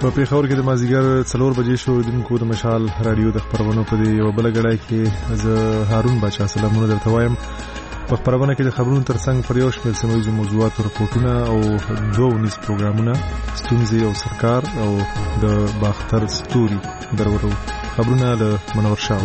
په پیښور کې د مازیګر 4 بجې شو دونکو د مشال رادیو د خبرونو په دی یو بل غړای کې زه هارون بچا سلامونه درته وایم. په خبرونه کې د خبرونو ترڅنګ پر یو شمېر سیمه‌ییزو موضوعاتو رپورټونه او 2 پروګرامونه ستونزې او سرکار او د باختر ستوري درورو خبرونه له منور شاه.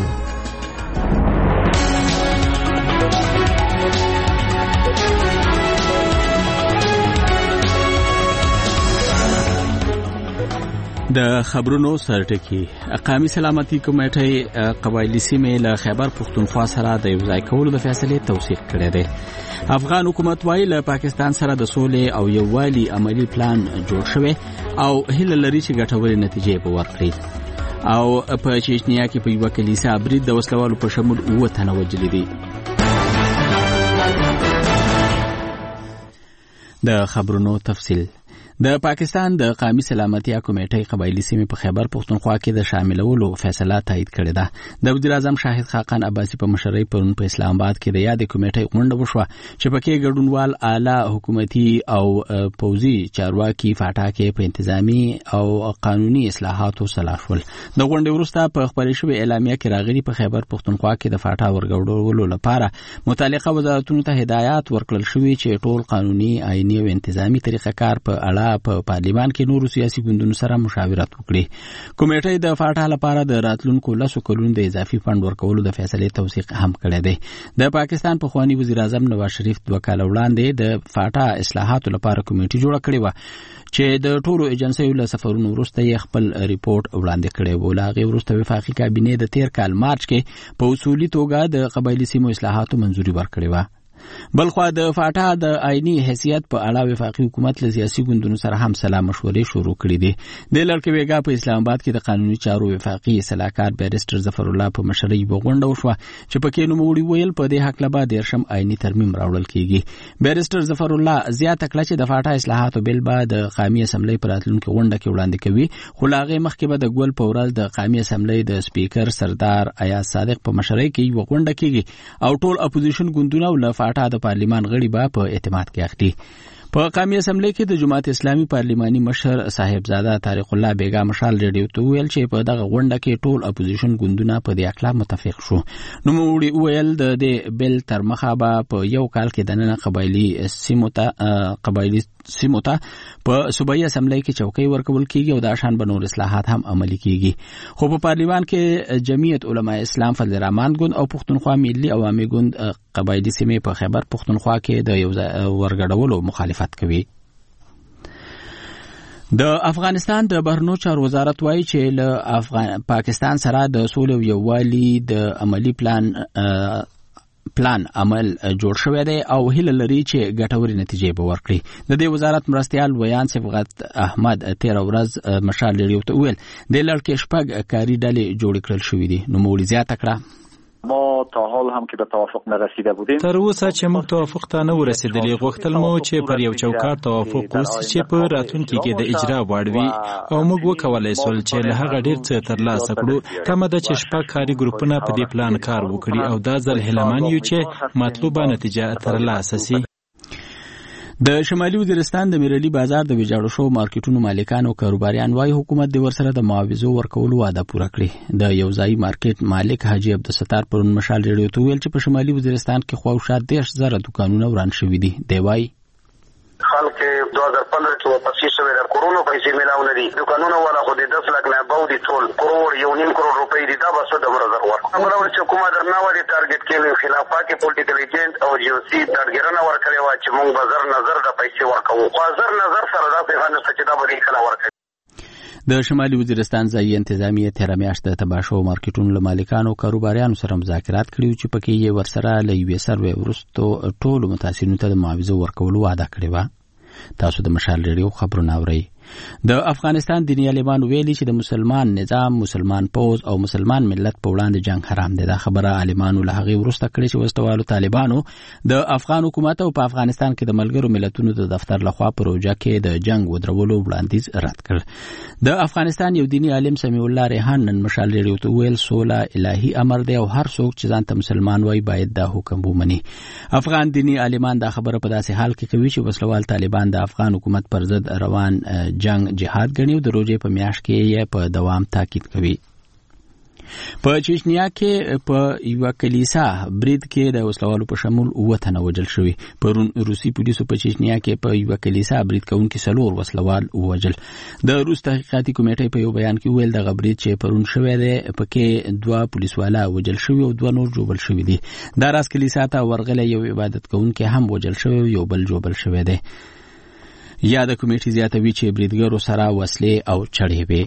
د خبرونو سرټکی قومي سلامتي کمیټې قبایلی سیمې له خیبر پښتونخوا سره د یو ځای کولو د فیصلې توثیق کړی دی. افغان حکومت وايي له پاکستان سره د سولې او یووالي عملی پلان جوړ شوی او هیله لري چې ګټورې نتیجې به ورکړي. او په چچنیا کې په یو کلیسا برید د وسلوالو په شمول 9 تنه وژل دي. د خبرونو تفصیل. د پاکستان د قومي سلامتي کمیټې قبایلی سیمې په خیبر پښتونخوا کې د شاملولو فیصله تایید کړې ده. د وزیر اعظم شاهد خاقان عباسي په مشرۍ پرون په اسلام آباد کې د یادې کمیټې غونډه وشوه چې پکې ګډونوال اعلی حکومتي او پوځي چارواکي فاټاکې په انتظامی او قانوني اصلاحاتو سلا شول. د غونډې وروسته په خبري شوې اعلامیه کې راغلي په خیبر پښتونخوا کې د فاټا ورګډولو لپاره متعلقه وزارتونو ته هدایات ورکړل شوي چې ټول قانوني آئینی او انتظامی طریقه کار په اړه په پارلیمان کې نورو سیاسي ګوندونو سره مشاورت وکړي. کمیټې د فاټا لپاره د راتلونکو 10 کلونو د اضافي فند ورکولو د فیصلې توثیق هم کړی دی. د پاکستان پخوانی وزیر اعظم نواز شریف 2 کال وړاندې د فاټا اصلاحاتو لپاره کمیټه جوړه کړې و چې د ټولو ایجنسیو له سفرونو وروسته یې خپل ریپورت وړاندې کړی و. لاغه وروسته وفاقي کابینه د 13 کال مارچ کې په اصولي توګه د قبایلی سیمو اصلاحاتو منځوري ورکړې و. بلخوا د فاټا د آئینی حیثیت په اړه وفاقي حکومت له سیاسي ګوندونو سره هم سلا مشورې شروع کړې دي. د لړکې ویګا په اسلام آباد کې د قانوني چارو وفاقي صلاحکار بیرستر ظفر الله په مشرۍ وغونډه وشوه چې پکې نوموړي ویل په دې حق لبا د رشم آئینی ترمیم راوړل کیږي. بیرستر ظفر الله زیاته کړه چې د فاټا اصلاحاتو بل بعد د قومي اسمبلی پر راتلونکو غونډه کې وړاندې کوي، خو لاغه مخکې به د ګول په ورځ د قومي اسمبلی د سپیکر سردار ایاز صادق په مشرۍ کې یو غونډه کیږي او ټول اپوزیشن ګوندونه ول فاټا د پارلیمان غړي به په اعتماد کې اخلي. په قومي اسمبلی کې د جماعت اسلامي پارلیماني مشر صاحبزاده طارق الله بیگا مشال ریډیو ته ویل چې په دغه غونډه کې ټول اپوزیشن ګوندونه په دې اړه متفق شو. نو موږ ویل د بل تر مخه به په یو کال کې د نن قبایلی سیموتا په صوبایي اسمبلی کې چوکۍ ورکول کیږي او د شان بنور اصلاحات هم عملي کیږي. خو په پارلیمان کې جمعیت علماء اسلام فضل الرحمن ګوند او پښتونخوا ملي عوامي ګوند قبایلی سیمې په خیبر پښتونخوا کې د یو ورګډولو مخالفت کوي. د افغانستان د بهرنیو چارو وزارت وایي چې له پاکستان سره د سولې او یووالي د عملی پلان عمل جوړ شوی دی او هیله لري چې ګټورې نتیجې به ورکړي. د دې وزارت مرستيال ویان صفغت احمد 13 ورځ مشال لري او ته ویل د لړکې شپږ کاری ډلې جوړ کړل شوې دي. نو مولي زیاته کړه ما تا حال هم که به توافق نرسیده بودیم تر اوسه چې موږ توافق ته نه ورسېدلې. غوښتل مو چې پر یو چوکاټ توافق وشي چې په راتلونکي کې د اجرا وړ وي او موږ وکولای شول چې له هغه ډیر څه ترلاسه کړو. کومه د چې شپږ کاري ګروپونه په دې پلان کار وکړي او دا ځل هلمن یو چې مطلوبه نتیجه ترلاسه شي. د شمالي وزیرستان د میرلی بازار د ویجاړو شو مارکیټونو مالکان او کاروباریان وايي حکومت د ورسره د معاوضو ورکولو وعده پوره کړې. د یو ځای مارکیټ مالک حاجی عبدالستار پرون مشال ریډیو ته ویل چې په شمالي وزیرستان کې خواوشا 10,000 دکانونه وران شوي دي. دی وايي خلک 2015 کې واپس شوی د کورونو پیسې ملاو نه دي. دکانونه ولا خو د 10 لک نه باو دي ټول کروڑ 1.5 کروڑ روپۍ دي. دا بس د مرزر ورک امرور چې حکومت درنه ودی ټارګټ کې خلاف پاکي پولیټیکل ایجنټ او جی او سی ټارګټونه ورکړي وا چې موږ بازار نظر د پیسې ورکو. بازار نظر سره دا پیغام څه چې دا به کله ورکړي. د شمالي وزیرستان ځای انتظامیه تیر میاشت د تباشو مارکیټونو له مالکانو او کاروباریانو سره مذاکرات کړي چې پکې یې ورسره له یو سروې ورستو ټولو متاثرینو ته د معاوضه ورکولو وعده کړې و. تاسو د مشال ریډیو خبرونه اورئ. د افغانستان دیني عالمان ویلي چې د مسلمان نظام، مسلمان پوز او مسلمان ملت په وړاندې جنگ حرام دی. دا خبره عالمانو له هغه ورسته کړې چې وسوالو طالبانو د افغان حکومت او په افغانستان کې د ملګرو ملتونو د دفتر لخوا پروژه کې د جنگ ودرولو وړاندیز رد کړ. د افغانستان یو دیني عالم سمیع الله ریحان نن مشال ریډیو ته ویل سوله الهي امر دی او هر څوک چې ځان ته مسلمان وای باید دا حکم ومني. افغان دیني عالمان دا خبره په داسې حال کې کوي چې وسلوال طالبان د افغان حکومت پر ضد روان جنگ جهاد ګڼي او د روزې په میاشت کې یې په دوام تاکید کوي. په چچنیا کې په یو کلیسا برید کې د وسلوالو په شمول 9 تنه وژل شوي. پرون روسي پولیسو په چچنیا کې په یو کلیسا برید کوونکي 4 وسلوال وژل. د روس تحقیقاتي کمیټې په یو بیان کې ویل د برید چې پرون شوی دی پکې 2 پولیسوالا وژل شوي او 2 نور جوړل شوي دي. د راس کلیسا ته ورغلي یو عبادت کوونکي هم وژل شوی او یو بل جوړل شوی دی. یا د کمیټې زیاتوي چې بریدګرو سره وسلې او چړې وي.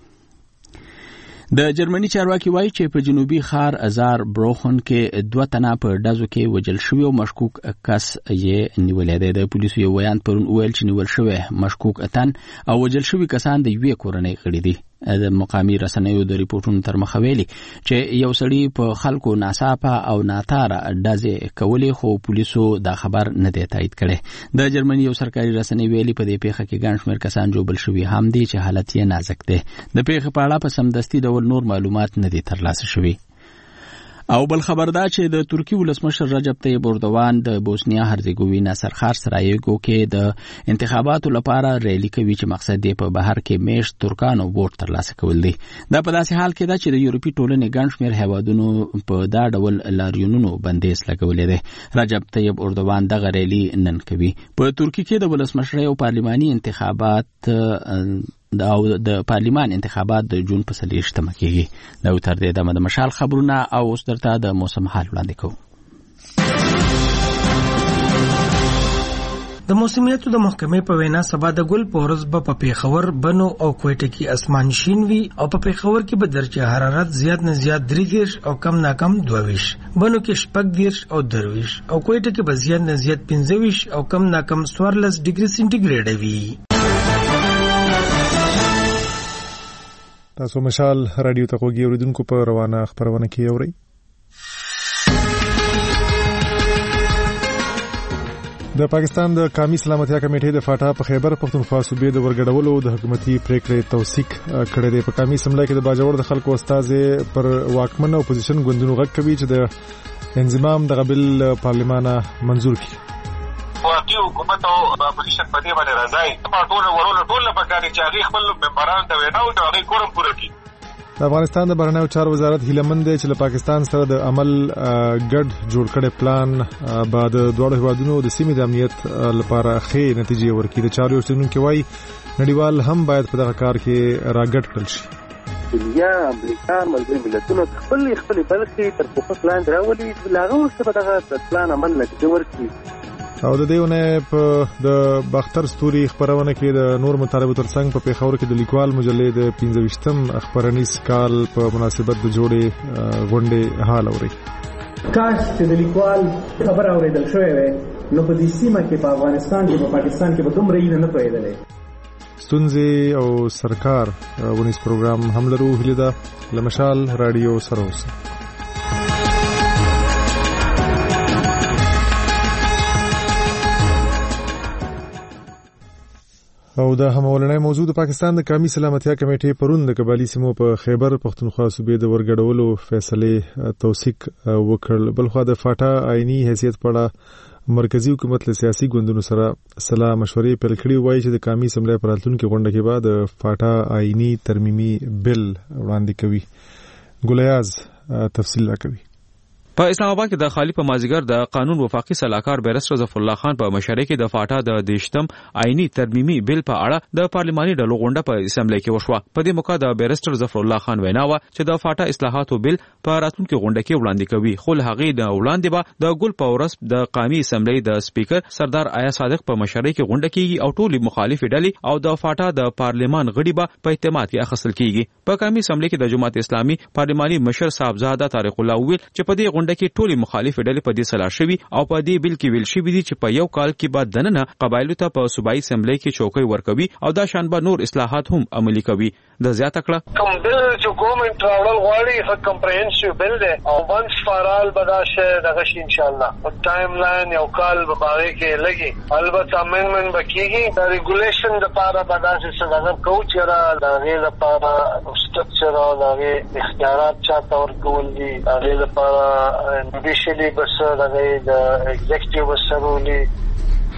د جرمني چارواکي وایي چې په جنوبي ښار ازار بروخن کې 2 تنه په ډزو کې وژل شوي او مشکوک کس یې نیولې دی. د پولیسو یو بیان پرون ویل چې نیول شوی مشکوک اتن او وژل شوي کسان د یوې کورنۍ غړي دي. د مقامي رسنیو د ریپورتونو تر مخه ویلي چې یو سړی په خلکو ناڅاپه او ناتاره ډزې کولې خو پولیسو دا خبر نه دی تایید کړی. د جرمني یو سرکاري رسنۍ ویلي په دې پیښه کې ګڼ شمېر کسان جوړل شوي هم دي چې حالت یې نازک دی. د پیښې په اړه په سمدستي ډول نور معلومات نه دي ترلاسه شوي. او بل خبر دا چې د ترکی ولسمشر رجب طیب اردوان د بوسنیا هرزګوینا سرخار سرایګو کې د انتخاباتو لپاره ریلی کوي چې مقصد یې په بهر کې میشت ترکانو ووټ ترلاسه کول دي. دا په داسې حال کې ده چې د یورپي ټولنې ګڼ شمېر هیوادونو په دا ډول لاریونونو بندیز لګولې ده. رجب طیب اردوان دغه ریلی نن کوي. په ترکی کې د ولسمشرۍ او پارلماني انتخابات د پارلمان انتخابات د جون په 30 کېږي. دا تر دې د مشال خبرونه او اوس درته د موسم حال وړاندې کوو. د موسمیاتو د محکمې په وینا سبا د ګل پورز په پیښور بنو او کوټه کې اسمان شین وي او په پیښور کې به درجه حرارت زیات نه زیات 23 او کم نه کم 22. بنو کې 14 او 23 او کوټه کې به زیات نه زیات 15 او کم نه کم 14 ډیګري سنټیګریډ وي. تاسو مشال رادیو ته کوګي اوریدونکو په روانه خبرونه کې اوري. د پاکستان د قومي سلامتیا کمیټې د فاټا په خیبر پختونخوا صوبې د ورګډولو د حکومتي پریکړې توثیق کړې ده. په قومي اسمبلی کې د باجوړ د خلکو استاد پر واکمن اپوزیشن ګوندونو غږ کوي چې د انضمام د بل پارلمان منظور کړي. واقعي حکومت او اپوزیشن په دې باندې راځي په ټول په کاري چې هغه خپل ممبران ته ویناو ته هغه کورم پوره کړي. د افغانستان د بهرنیو چارو وزارت هیلمند دی چې له پاکستان سره د عمل ګډ جوړ کړي پلان بعد دوه هیوادونو د سیمې د امنیت لپاره ښې نتیجې ورکړي. د چارو شنونکو وايي نړیوال هم باید په دغه کار کې راګډ کړل شي. دنیا امریکا ملګري ملتونو خپل بلکې تر پوښښ لاندې راولي لاغه ورسره دغه پلان عمل نتیجه ورکړي. او د دېونه په د باختر ستوري خبرونه کې د نور مطالبه ترڅنګ په پیښور کې د لیکوال مجلې د 15 خبرنیز کال په مناسبت د جوړې غونډې حال اوري. کاش چې د لیکوال خبر اوریدل شوی وي نو په دې سیمه کې په افغانستان کې په پاکستان کې به دومره نه پیدلې. ستونزې او سرکار ونیس پروګرام هم لرو. هیله ده لمشال رادیو سره اوسئ. او د همولنې موضوع د پاکستان د قومي سلامتیا کمیټې پرون د قبایلی سیمو په خیبر پختونخوا صوبې د ورګډولو فیصله توثیق وکړ. بلخو د فاټا آئینی حیثیت پړه مرکزی حکومت له سیاسي ګوندونو سره صلاح مشورې پیل کړي. وایي چې د قومي اسمبلی په راتلونکي غونډه کې به د فاټا آئینی ترمیمي بل وړاندې کوي. ګلیاز تفصیل راکوي. په اسلام آباد کې د خالی په مازیګر د قانون وفاقي سلاکار بیرسټر ظفر الله خان په مشرۍ کې د فاټا د دیشتم آئینی ترمیمي بل په اړه د پارلماني ډلو غونډه په اسمبلی کې وشوه. په دې موقع د بیرسټر ظفر الله خان ویناوه چې د فاټا اصلاحاتو بل په راتلونکي غونډه کې وړاندې کوي. خو هغه د وړاندې به د ګل پاورس د قومي اسمبلی د سپیکر سردار آیا صادق په مشرۍ کې غونډه کیږي او ټول مخالف ډلې او د فاټا د پارلمان غړي به په اعتماد کې اخیستل کیږي. په قومي اسمبلی کې د جماعت اسلامي پارلماني مشر صاحبزاده طارق الله ویل چې په دې غونډه کې ټول مخالف ډلې په دې سلا شوي او په دې بل کې ویل شوي دي چې په یو کال کې بعد دننه قبایلو ته په صوبایي اسمبلی کې چوکۍ ورکوي او دا شان به نور اصلاحات هم عملي کوي. د زیاته کړه کوم بل چې ګورنمنت راوړل غواړي هغه کمپریهنسیو بل دی او وانس فار آل به دا شی دغه شي ان شاء الله په ټایم لاین یو کال به باندې کې لګي. البته امندمنت به کیږي د ریګولیشن لپاره به دا څه دغه کوچ را دغه لپاره سټرکچر او دغه اختیارات چاته ورکول دي دغه لپاره جوډیشلی بس دغه د ایگزیکټیو بسرولي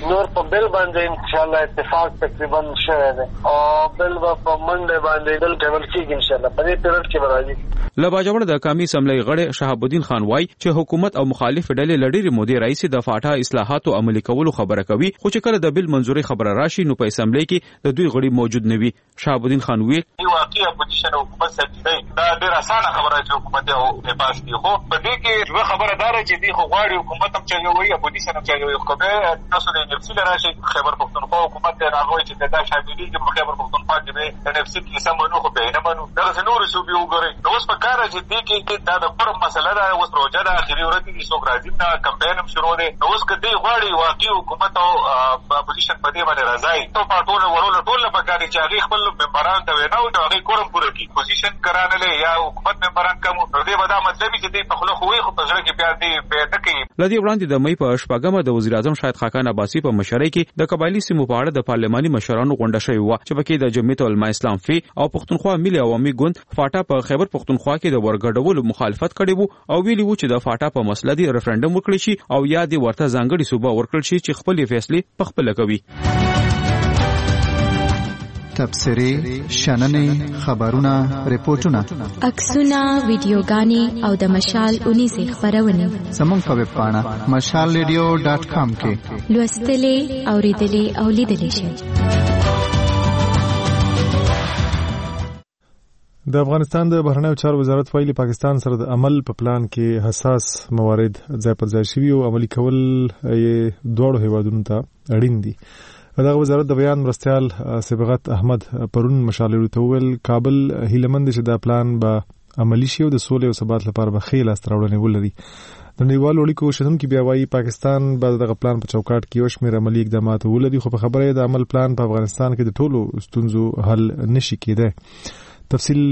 نور په بل باندې ان شاء الله اتفاق تقریبا شوه ده او بل په منډه باندې دل ټیبل کېږي ان شاء الله په دې پیریډ کې راځي. لباجوړ د قومي اسمبلی غړي شهاب الدین خان وای چې حکومت او مخالف ډلې لړۍ مودې رئیس د فاټا اصلاحات او عملي کولو خبره کوي خو چې کله د بل منځوري خبره راشي نو په اسمبلی کې د دوی غړي موجود نه وي. شهاب الدین خان وی واقعي اپوزیشن حکومت سره دا ډېر اسانه خبره چې حکومت او پاس دی خو په دې کې یو خبره دار چې دی خو غواړي حکومت هم چلوي اپوزیشن هم چلوي خو به تاسو د نفسي راشي خبر پښتونخوا حکومت ته راغوي چې دا شاملي چې خبر پښتونخوا کې د نفسي کې سمونو خو به نه منو دا نور څه به وګوري نو اوس په کار چې دی کې دا د پرم مسله ده اوس روزه ده اخیری ورځ دي څو راځي دا کمپاین هم شروع دي نو اوس کدی غواړي واقعي حکومت او اپوزیشن په دې باندې راځي ته په ټول په کار چې هغه خپل ممبران ته ویناو دا هغه کورم پوره کی پوزیشن کرانه یا حکومت ممبران کوم دې ودا مطلب چې دې په خلو خوې خو په ځړه کې بیا دې پیدا کوي. لدی وړاندې د مې په شپږمه د وزیر اعظم شاهد خاقان عباسی په مشرۍ کې د قبایلی سیمو په اړه د پارلماني مشرانو غونډه شوې و چې پکې د جمعیت العلماء اسلام فی او پښتونخوا ملي عوامي ګوند فاټا په خیبر پښتونخوا کې د ورګډولو مخالفت کړی وو او ویلي وو چې د فاټا په مسله دی ریفرندوم وکړي شي او یا د ورته ځانګړي صوبه ورکړل شي چې خپل فیصله په خپل کوي. تبصرې شننې خبرونه ریپورتونه عکسونه ویډیوګانې او د مشال 19 خبرونه زموږ په ویب پاڼه mashalradio.com کې لوستلې اوریدلې او لیدلې شئ. د افغانستان د بهرنیو چارو وزارت ویلي پاکستان سره د عمل په پلان کې حساس موارد ځای پر ځای شوي او عملي کول یې دوړو هیوادونو ته اړین دي. دغه وزارت د بیان مرستيال صبغت احمد پرون مشالې ته ویل کابل هیلمند چې دا پلان به عملی شي او د سولې او ثبات لپاره به خېل استراوړنې ولري. د نړیوالو اړیکو شتونکو بیا وايي پاکستان به دغه پلان په چوکاټ کې یو شمېر عملی اقدامات ولري خو په خبره د عمل پلان په افغانستان کې د ټولو ستونزو حل نشي کېدای. تفصیل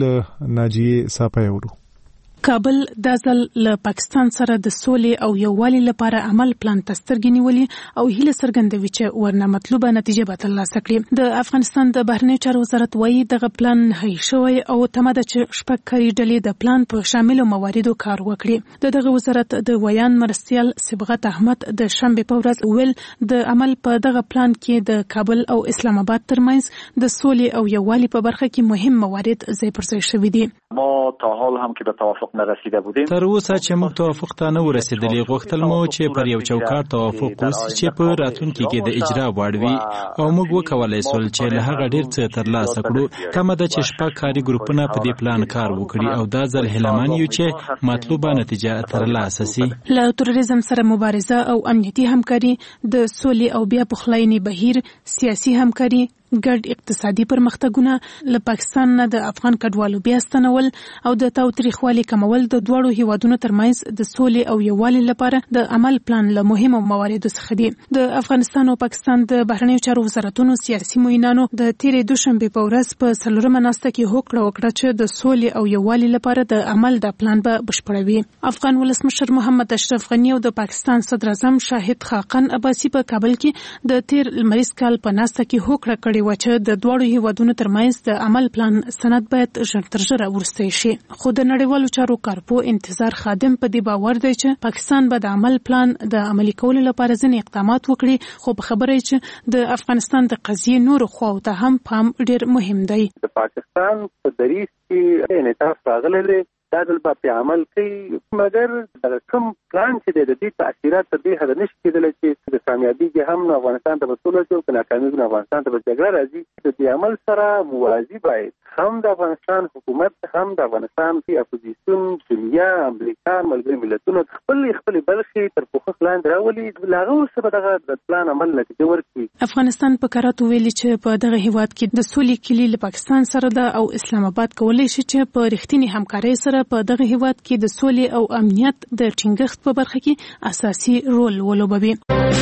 ناجیه صاحب ورو. کابل د ځل له پاکستان سره د سولې او یووالي لپاره عمل پلان تسترګې نیولې او هیله څرګندوي چې ورنه مطلوبه نتیجه به ترلاسه کړي. د افغانستان د بهرنیو چارو وزارت وایي دغه پلان هي شوی او تماده چې شپږ کاري ډلې د پلان په شاملو مواردو کار وکړي. دغه وزارت د بیان مرستيال صبغت احمد د شنبه په ورځ ویل د عمل په دغه پلان کې د کابل او اسلام آباد ترمنځ د سولې او یووالي په برخه کې مهم موارد ځای پر ځای شوي دي. ما تا حال هم که به توافق نرسیده بودیم تر اوسه چې موږ توافق ته نه ورسېدلې غوښتل مو چې پر یو چوکاټ توافق وشي چې په راتلونکي کې د اجرا وړ وي او موږ وکولای سول چې له هغه ډیر څه ترلاسه کړو. تمه ده چې شپږ کاري ګروپونه په دې پلان کار وکړي او دا ځل هیلمان یو چې مطلوبه نتیجه ترلاسه شي. له تروریزم سره مبارزه او امنیتي همکاري د سولې او بیا پخلاینې بهیر سیاسي همکاري ګډ اقتصادي پرمختګونه له پاکستان نه د افغان کډوالو بیا ستنول او د تاوتریخوالي کمول د دوړو هیوادونو ترمنځ د سولې او یووالي لپاره د عمل پلان له مهمو مواردو څخه دي. د افغانستان او پاکستان د بهرنیو چارو وزارتونو سیاسي معینانو د تیرې دوشنبه په ورځ په څلورمه ناسته کې هوکړه وکړه چې د سولې او یووالي لپاره د عمل د پلان به بشپړوي. افغان ولسمشر محمد اشرف غنی او د پاکستان صدر اعظم شاهد خاقان عباسی په کابل کې د تیر لمریز کال په ناسته کې هوکړه کړې و چې د دوړو هیوادونو ترمنځ د عمل پلان سند باید ژر تر ژره ورسته شي. خو د نړیوالو چارو کارپو انتظار خادم په دې باور دی چې پاکستان به د عمل پلان د عملي کولو لپاره ځینې اقدامات وکړي خو په خبره چې د افغانستان د قضیې نور خواو ته هم پام ډیر مهم دی. د پاکستان په دریځ کې انعطاف راغلی دی دا دل په عمل کوي مګر د کوم پلان چې د دې تاثیرات په دې حد نشي کېدلی چې د کامیابی کې هم افغانستان ته وصول شي او ناکامي د افغانستان ته جګړه راځي. د دې عمل سره موازی باید هم د افغانستان حکومت هم د افغانستان کې اپوزیسیون دنیا امریکا ملګري ملتونو خپل برخې تر پوښښ لاندې راولي لاغه سره دغه پلان عمل نتیجه ورکړي. افغانستان په کاراتو ویلي چې په دغه هیواد کې د سولې کلی له پاکستان سره ده او اسلام آباد کولای شي چې په رښتینی همکارۍ سره په دغه هیواد کې د سولې او امنیت د ټینګښت په برخه کې اساسي رول ولوبوي.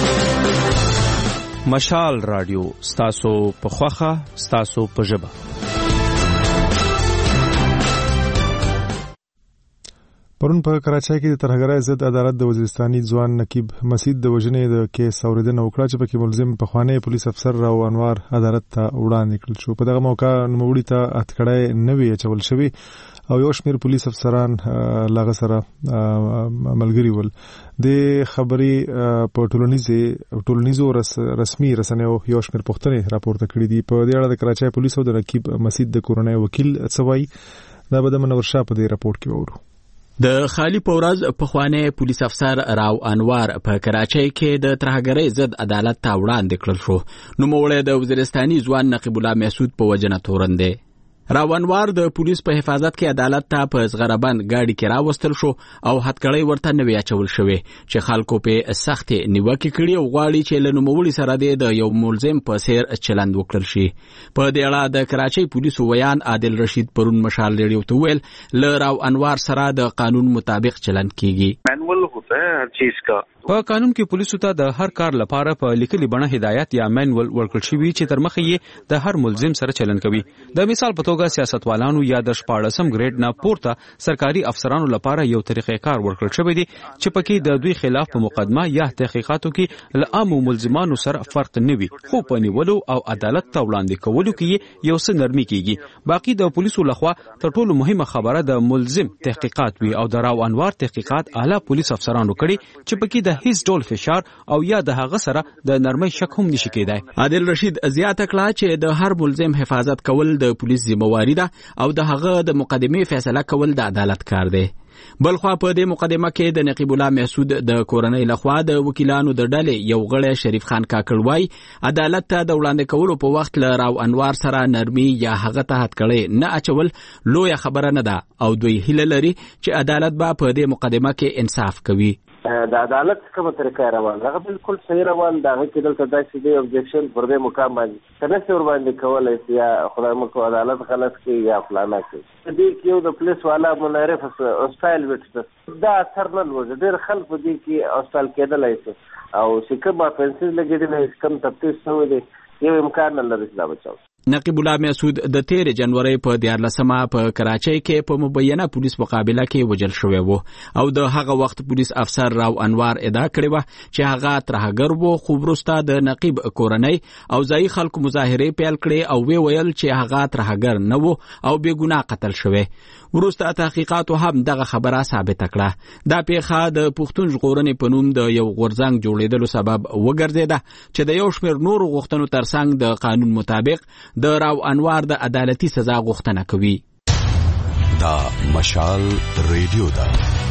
مشال رادیو ستاسو په خوخه ستاسو په ژبه. پرون په کراچۍ کې د ترهګرۍ ضد عدالت د وزیرستاني ځوان نقیب مسعود د وژنې د کیس اوریدنه وکړه چې پکې ملزم پخوانی پولیس افسر راو انوار عدالت ته وړاندې کړل شو. په دغه موقع نوموړي ته اټکړۍ نه وی اچول شوی او یو شمېر پولیس افسران لاغه سره ملګري ول. د خبرې په ټولنیزو رسمي رسنیو یو شمېر پوښتنې راپورته کړې دي. په دې اړه د کراچۍ پولیسو د نقیب مسعود د کورنۍ وکیل څه وایي دا به د منور شاه په دې راپورټ کې وورو. د خالی په ورځ پخوانی پولیس افسر راو انوار په کراچۍ کې د ترهګرۍ ضد عدالت ته وړاندې کړل شو. نوموړی د وزیرستاني ځوان نقیب الله مسعود په وجنه تورن دی. راو انوار د پولیس په حفاظت کې عدالت ته په زغربند گاډي کې راوستل شو او هتکړۍ ورته نوی اچول شوې چې خلکو په سخت نیوکه کړي او غواړي چې له نوموړي سره د یو ملزم په څیر چلند وکړل شي. په دې اړه د کراچۍ پولیسو ویان عادل رشید پرون مشال ریډیو ته ویل له راو انوار سره د قانون مطابق چلند کیږي. مینول ہوتا ہے ہر چیز کا. په قانون کې پولیسو ته د هر کار لپاره په لیکلي بڼه هدایت یا مینول ورکړل شوی چې تر مخه یې د هر ملزم سره چلند کوي. د مثال په توګه سیاستوالانو یا د 14م ګریډ نه پورته سرکاري افسرانو لپاره یو طریقې کار ورکړل شوی دی چې پکې د دوی خلاف په مقدمه یا تحقیقاتو کې له عامو ملزمانو سره فرق نه وي، خو په نیولو او عدالت ته وړاندې کولو کې یو څه نرمي کیږي. باقي د پولیسو لخوا تر ټولو مهمه خبره د ملزم تحقیقات وي او د راو انوار تحقیقات اعلی پولیس افسرانو کړي چې پکې د هیڅ ډول فشار او یا د هغه سره د نرمۍ شک هم نشي کېدای. عادل رشید زیاته کړه چې د هر ملزم حفاظت کول د پولیس ذمہواری ده او د هغه د مقدمې فیصله کول د عدالت کار دی. بلخوا په دې مقدمه کې د نقیب الله مسعود د کورنۍ لخوا د وکیلانو د ډلې یو غړی شریف خان کاکړ وای عدالت ته د وړاندې کولو په وخت له راو انوار سره نرمي یا هغه ته هتکړۍ نه اچول لویه خبره نه ده او دوی هیله لري چې عدالت به په دې مقدمه کې انصاف کوي. د عدالت کومه طریقه روان هغه بالکل صحیح روان دا کې دلته داسې دی objection پر دې مقام باندې کنه ور باندې کولای یا خدای مکو عدالت غلط کوي یا فلانا کوي. دې کې یو د پولیس والا منعرف هوسټایل وټ دا اثر نه لوي ډېر خلک دې کې هوسټایل کېدلای شي او چې کوم افنسز لګیدل کم تفتیش شوی دی یو امکان نه لري چې بچاو. نقیب الله مسعود د 13 جنوري په 14 په کراچۍ کې په مبینه پولیس مقابله کې وجل شوی وو او د هغه وخت پولیس افسر راو انوار ادعا کړې و چې هغه ترهګر وو خو وروسته د نقیب کورنۍ او ځای خلکو مظاهره پیل کړې او ویل چې هغه ترهګر نه وو او بې ګناه قتل شوی. وروسته تحقیقاتو هم دغه خبره ثابت کړه. دا پیښه د پښتون ژغورنې په نوم د یو غورځنګ جوړېدلو سبب وګرځیده چې د یو شمېر نورو غوښتنو ترڅنګ د قانون مطابق د راو انوار د عدالتي سزا غوښتنه کوي. دا مشال ریډیو دا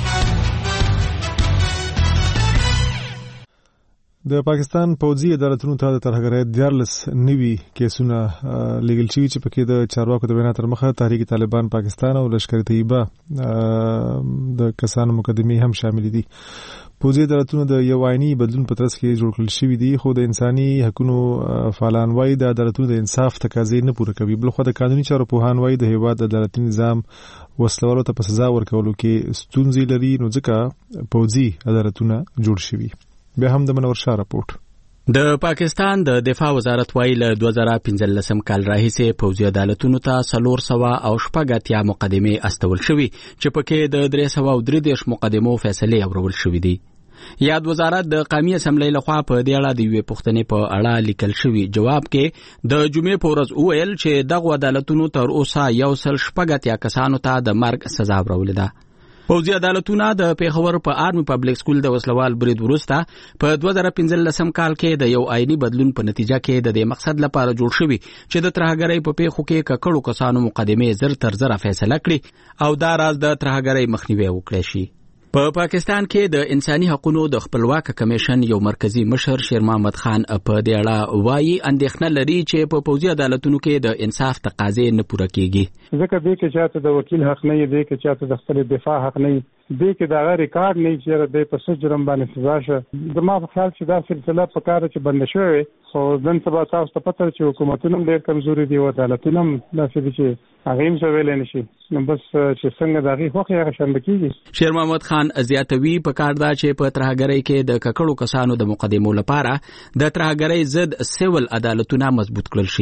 د پاکستان پوځي عدالتونو ته د ترهګرۍ 14 نوي کیسونه لیګل شوي چې پکې د چارواکو د وینا تر مخه تحریک طالبان پاکستان او لشکر طیبه د کسانو مقدمې هم شامل دي. پوځي عدالتونو د یو آئینی بدلون په ترڅ کې جوړ کړل شوي دي خو د انساني حقوقو فعالان وايي د عدالتونو د انصاف تقاضې نه پوره کوي. بلخو د قانوني چارو پوهان وايي د هیواد عدالتي نظام وسلوالو ته په سزا ورکولو کې ستونزې لري نو ځکه پوځي عدالتونه جوړ شوي. بیا هم د منور شاه راپورټ. د پاکستان د دفاع وزارت وایي له 2015 کال راهیسې پوځي عدالتونو ته 480 مقدمې استول شوي چې پکې د 333 مقدمو فیصلې اورول شوي دي. یاد وزارت د قومي اسمبلی لخوا په دې اړه د یوې پوښتنې په اړه لیکل شوی جواب کې د جمعې په ورځ وویل چې دغه عدالتونو تر اوسه 180 کسانو ته د مرګ سزا ورولې ده. پوځي عدالتونه د پیښور په آرمي پبلک سکول د وسلوال برید وروسته په 2015 کال کې د یو آئینی بدلون په نتیجه کې د دې مقصد لپاره جوړ شوی چې د ترهګرۍ په پیښو کې ککړو کسانو مقدمې زر تر زر فیصله کړي او دا راز د ترهګرۍ مخنیوي وکړي شي. په پاکستان کې د انساني حقوقو د خپلواک کمیشن یو مرکزی مشر شیر محمد خان په دې اړه وایي اندېښنه لري چې په پوځي عدالتونو کې د انصاف تقاضې نه پوره کیږي. ځکه دې کې چاته د وکیل حق نه دی کې چاته د خپل دفاع حق نه دی کې دا غیر ریکارډ نه چې د په سجرم باندې سزا شه. د ما په خیال چې دا سلسله په کار چې بند شوی خو نن سبا تاسو ته پته چې حکومتونه ډېر کمزوري دي او عدالتونه هم داسې دي چې هغه هم څه ویل نشي نو بس چې څنګه دغه خوخه هغه شنبه کیږي. شیر محمد خان زیاتوي په کار دا چې په ترهګرۍ کې د ککړو کسانو د مقدمو لپاره د ترهګرۍ ضد سیول عدالتونه مضبوط کړل شي.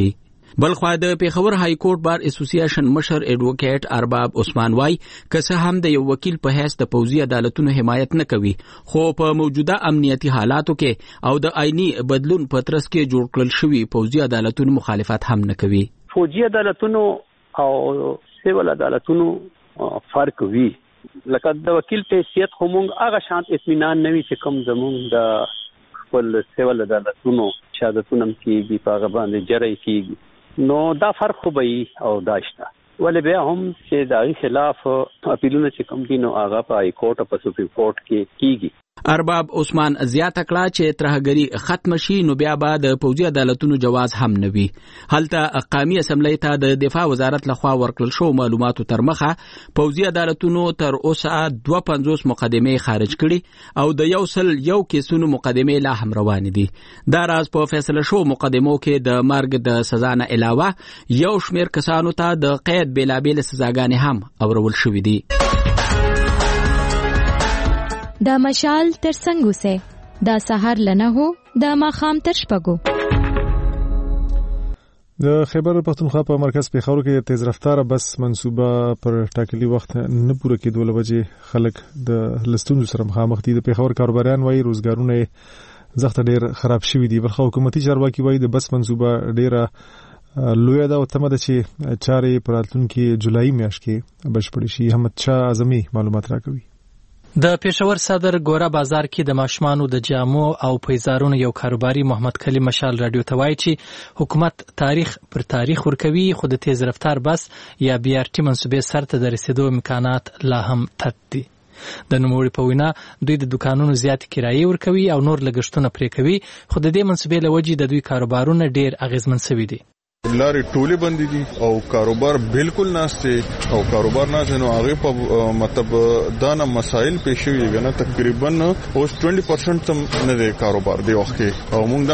بلخوا د پیښور های کورټ بار اسوسییشن مشر ایډوکیټ ارباب عثمان وای که هم د یو وکیل په حیث د پوځي عدالتونو حمایت نه کوي خو په موجوده امنیتي حالاتو کې او د آئینی بدلون په ترڅ کې جوړ کړل شوی پوځي عدالتونو مخالفت هم نه کوي. فوجي عدالتونو او سیول عدالتونو فرق وی لکه د وکیل په حیثیت خو مونږ هغه شانت اطمینان نه وي چې کوم زمونږ د خپل سیول عدالتونو شهادتونه کیږي په هغه باندې جری کیږي نو دا فرق خو به او داشته ولې بیا هم چې دغه خلاف اپیلونه چې کوم دي نو هغه په های کورټ او په سپریم کورټ کې کیږي. ارباب عثمان زیاته کړه چې ترهګری ختم شي نو بیا به د پوځي عدالتونو جواز هم نه وي. هلته قومي اسمبلی ته د دفاع وزارت لخوا ورکړل شو معلوماتو تر مخه پوځي عدالتونو تر اوسه 250 مقدمه خارج کړي او د 101 کیسونو مقدمه لا هم روان دي. دا راز په فیصله شو مقدمو کې د مرګ د سزا نه علاوه یو شمېر کسانو ته د قید بېلابېل سزاګانې هم اورول شوې دي. دا مشال تر څنګه سه دا سحر لنه هو دا ماخام تر شپګو. د خیبر پختونخوا په مرکز پیښور کې تیز رفتار بس منصوبه پر ټاکلي وخت نه پوره کېدو لوجه خلک د لستونو سره مخامخ دي. د پیښور کاروباریان وايي روزګارونه زخت ډیر خراب شوي دي. بلخو حکومتي چارواکي وايي د بس منصوبه ډیره لوی ده او تمه ده چې چارې په راتلونکي جولای میاشت کې بشپړ شي. احمد شاه اعظمي معلومات راکوي. د پیښور صدر ګوره بازار کې د ماشومانو د جامو او پیزارونو یو کاروباري محمد کلی مشال رادیو ته وایي چې حکومت تاریخ پر تاریخ ورکوي خو د تیز رفتار بس یا بی آر ټي منصوبې سرته د رسیدو امکانات لا هم تت دي. د نوموړي په وینا دوی د دکانونو زیات کرایې ورکوي او نور لګښتونه پرې کوي خو د دې منصوبې له وجې د دوی کاروبارونه ډیر اغیزمن شوي دي. لارې ټولې بندې دي او کاروبار بالکل ناشته او کاروبار نه نو هغه په مطلب دانه مسائل پیښ شوي غنه تقریبا اوس 20% تم نه دی کاروبار دی وخت او موږ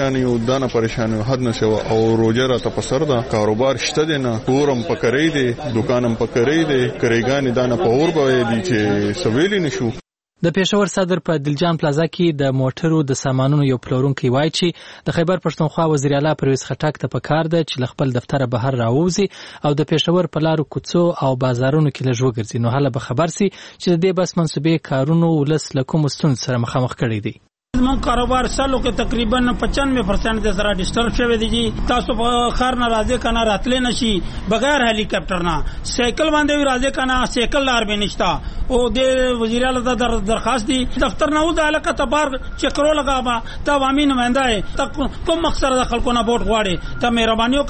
دانه پریشانی حد نه شو او روزه را ته پسر دا کاروبار شته دی نه کورم پکړې دی دکانم پکړې دی کریګان دانه په اور به دي چې سویل نشو. د پیښور صدر په دلجان پلازا کې د موټرو د سامانونو یو پلورونکی وایي چې د خیبر پښتونخوا وزیر اعلی پرویز خټک ته پکار ده چې خپل دفتر بهر راووزي او د پیښور په لارو کوڅو او بازارونو کې لږ وګرځي نو هله به خبر سي چې د دې بس منصوبې کارونو ولس له کوم ستونزو سره مخامخ کړي دي. زموږ کاروبار سالو کې تقریبا 95% د سره ډیسټرب شوی دی. تاسو په خار نه راځي کنه راتلې نشي بغیر هلی کاپټر نه سایکل باندې راځي کنه سایکل لار به نشتا او د وزیر اعلی ته درخواست دی دفتر نه وځه الکه تبار چکرو لگا تا عوامي نمائنده تا کوم مقصد د خلکو نه ووټ غواړي ته مهربانيو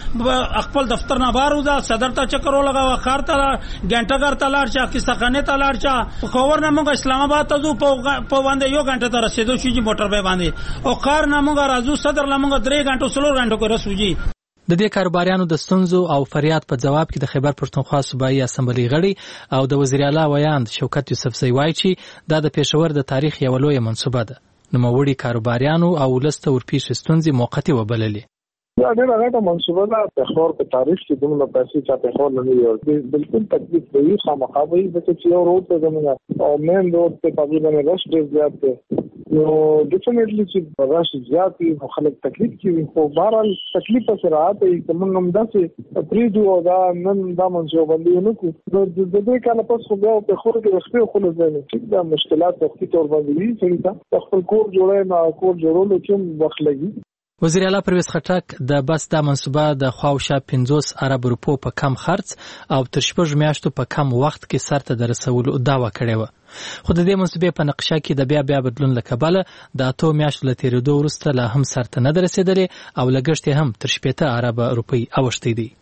کا خپل دفتر نه بار وځه صدر ته چکرو لگا خار ته ګنټګر ته لاړ چا کیسه ته لاړ چا خبر نه موږ اسلام آباد ته په باندې یو غنټه ته رسیدو شي موټر به باندې او کار ناموګه راځو صدر لموګه 3 غنټو 4 غنټو کې رسوږي. د دې کاروباریانو د ستونزو او فریاد په جواب کې د خیبر پښتونخوا صوبایي اسمبلی غړي او د وزیر اعلی ویاند شوکت یوسفزئی وایي چې دا د پیښور د تاریخ یو لوی منصوبه ده. نوموړي کاروباریانو او ولست ورپیښ ستونزې موقتی وبللې. دا ډېر غټه منصوبه ده پیښور په تاریخ کې دومره پیسې چې پیښور نه وي بالکل تکلیف دی خامخابي چې یو روډ ته زموږ او مین روډ ته تقریبا رش ډېر زیات دی نو ډیفینټلی چې رش زیات وي خلک تکلیف کوي خو بهرحال تکلیف سره راځي چې موږ هم داسې پریدو او دا نن دا منصوبه باندې نه کوو د دې کله پس خو بیا پیښور کې وختي خو نه چې دا مشکلات وختي تور باندې وي چې خپل کور جوړای نه کور جوړولو کې وخت لګي. وزیر اعلی پرویز خټک د بس د منصوبه د خواوشا 50 ارب روپو په کم خرڅ او تر 6 میاشتو په کم وخت کې سرته د رسولو دعوه کړې و خو د دې منصوبې په نقشه کې د بیا بدلون لکبله د 8 میاشتو له تیریدو وروسته لا هم سرته نه رسیدلې او لګښت هم تر 15 ارب روپی اوښتې دي.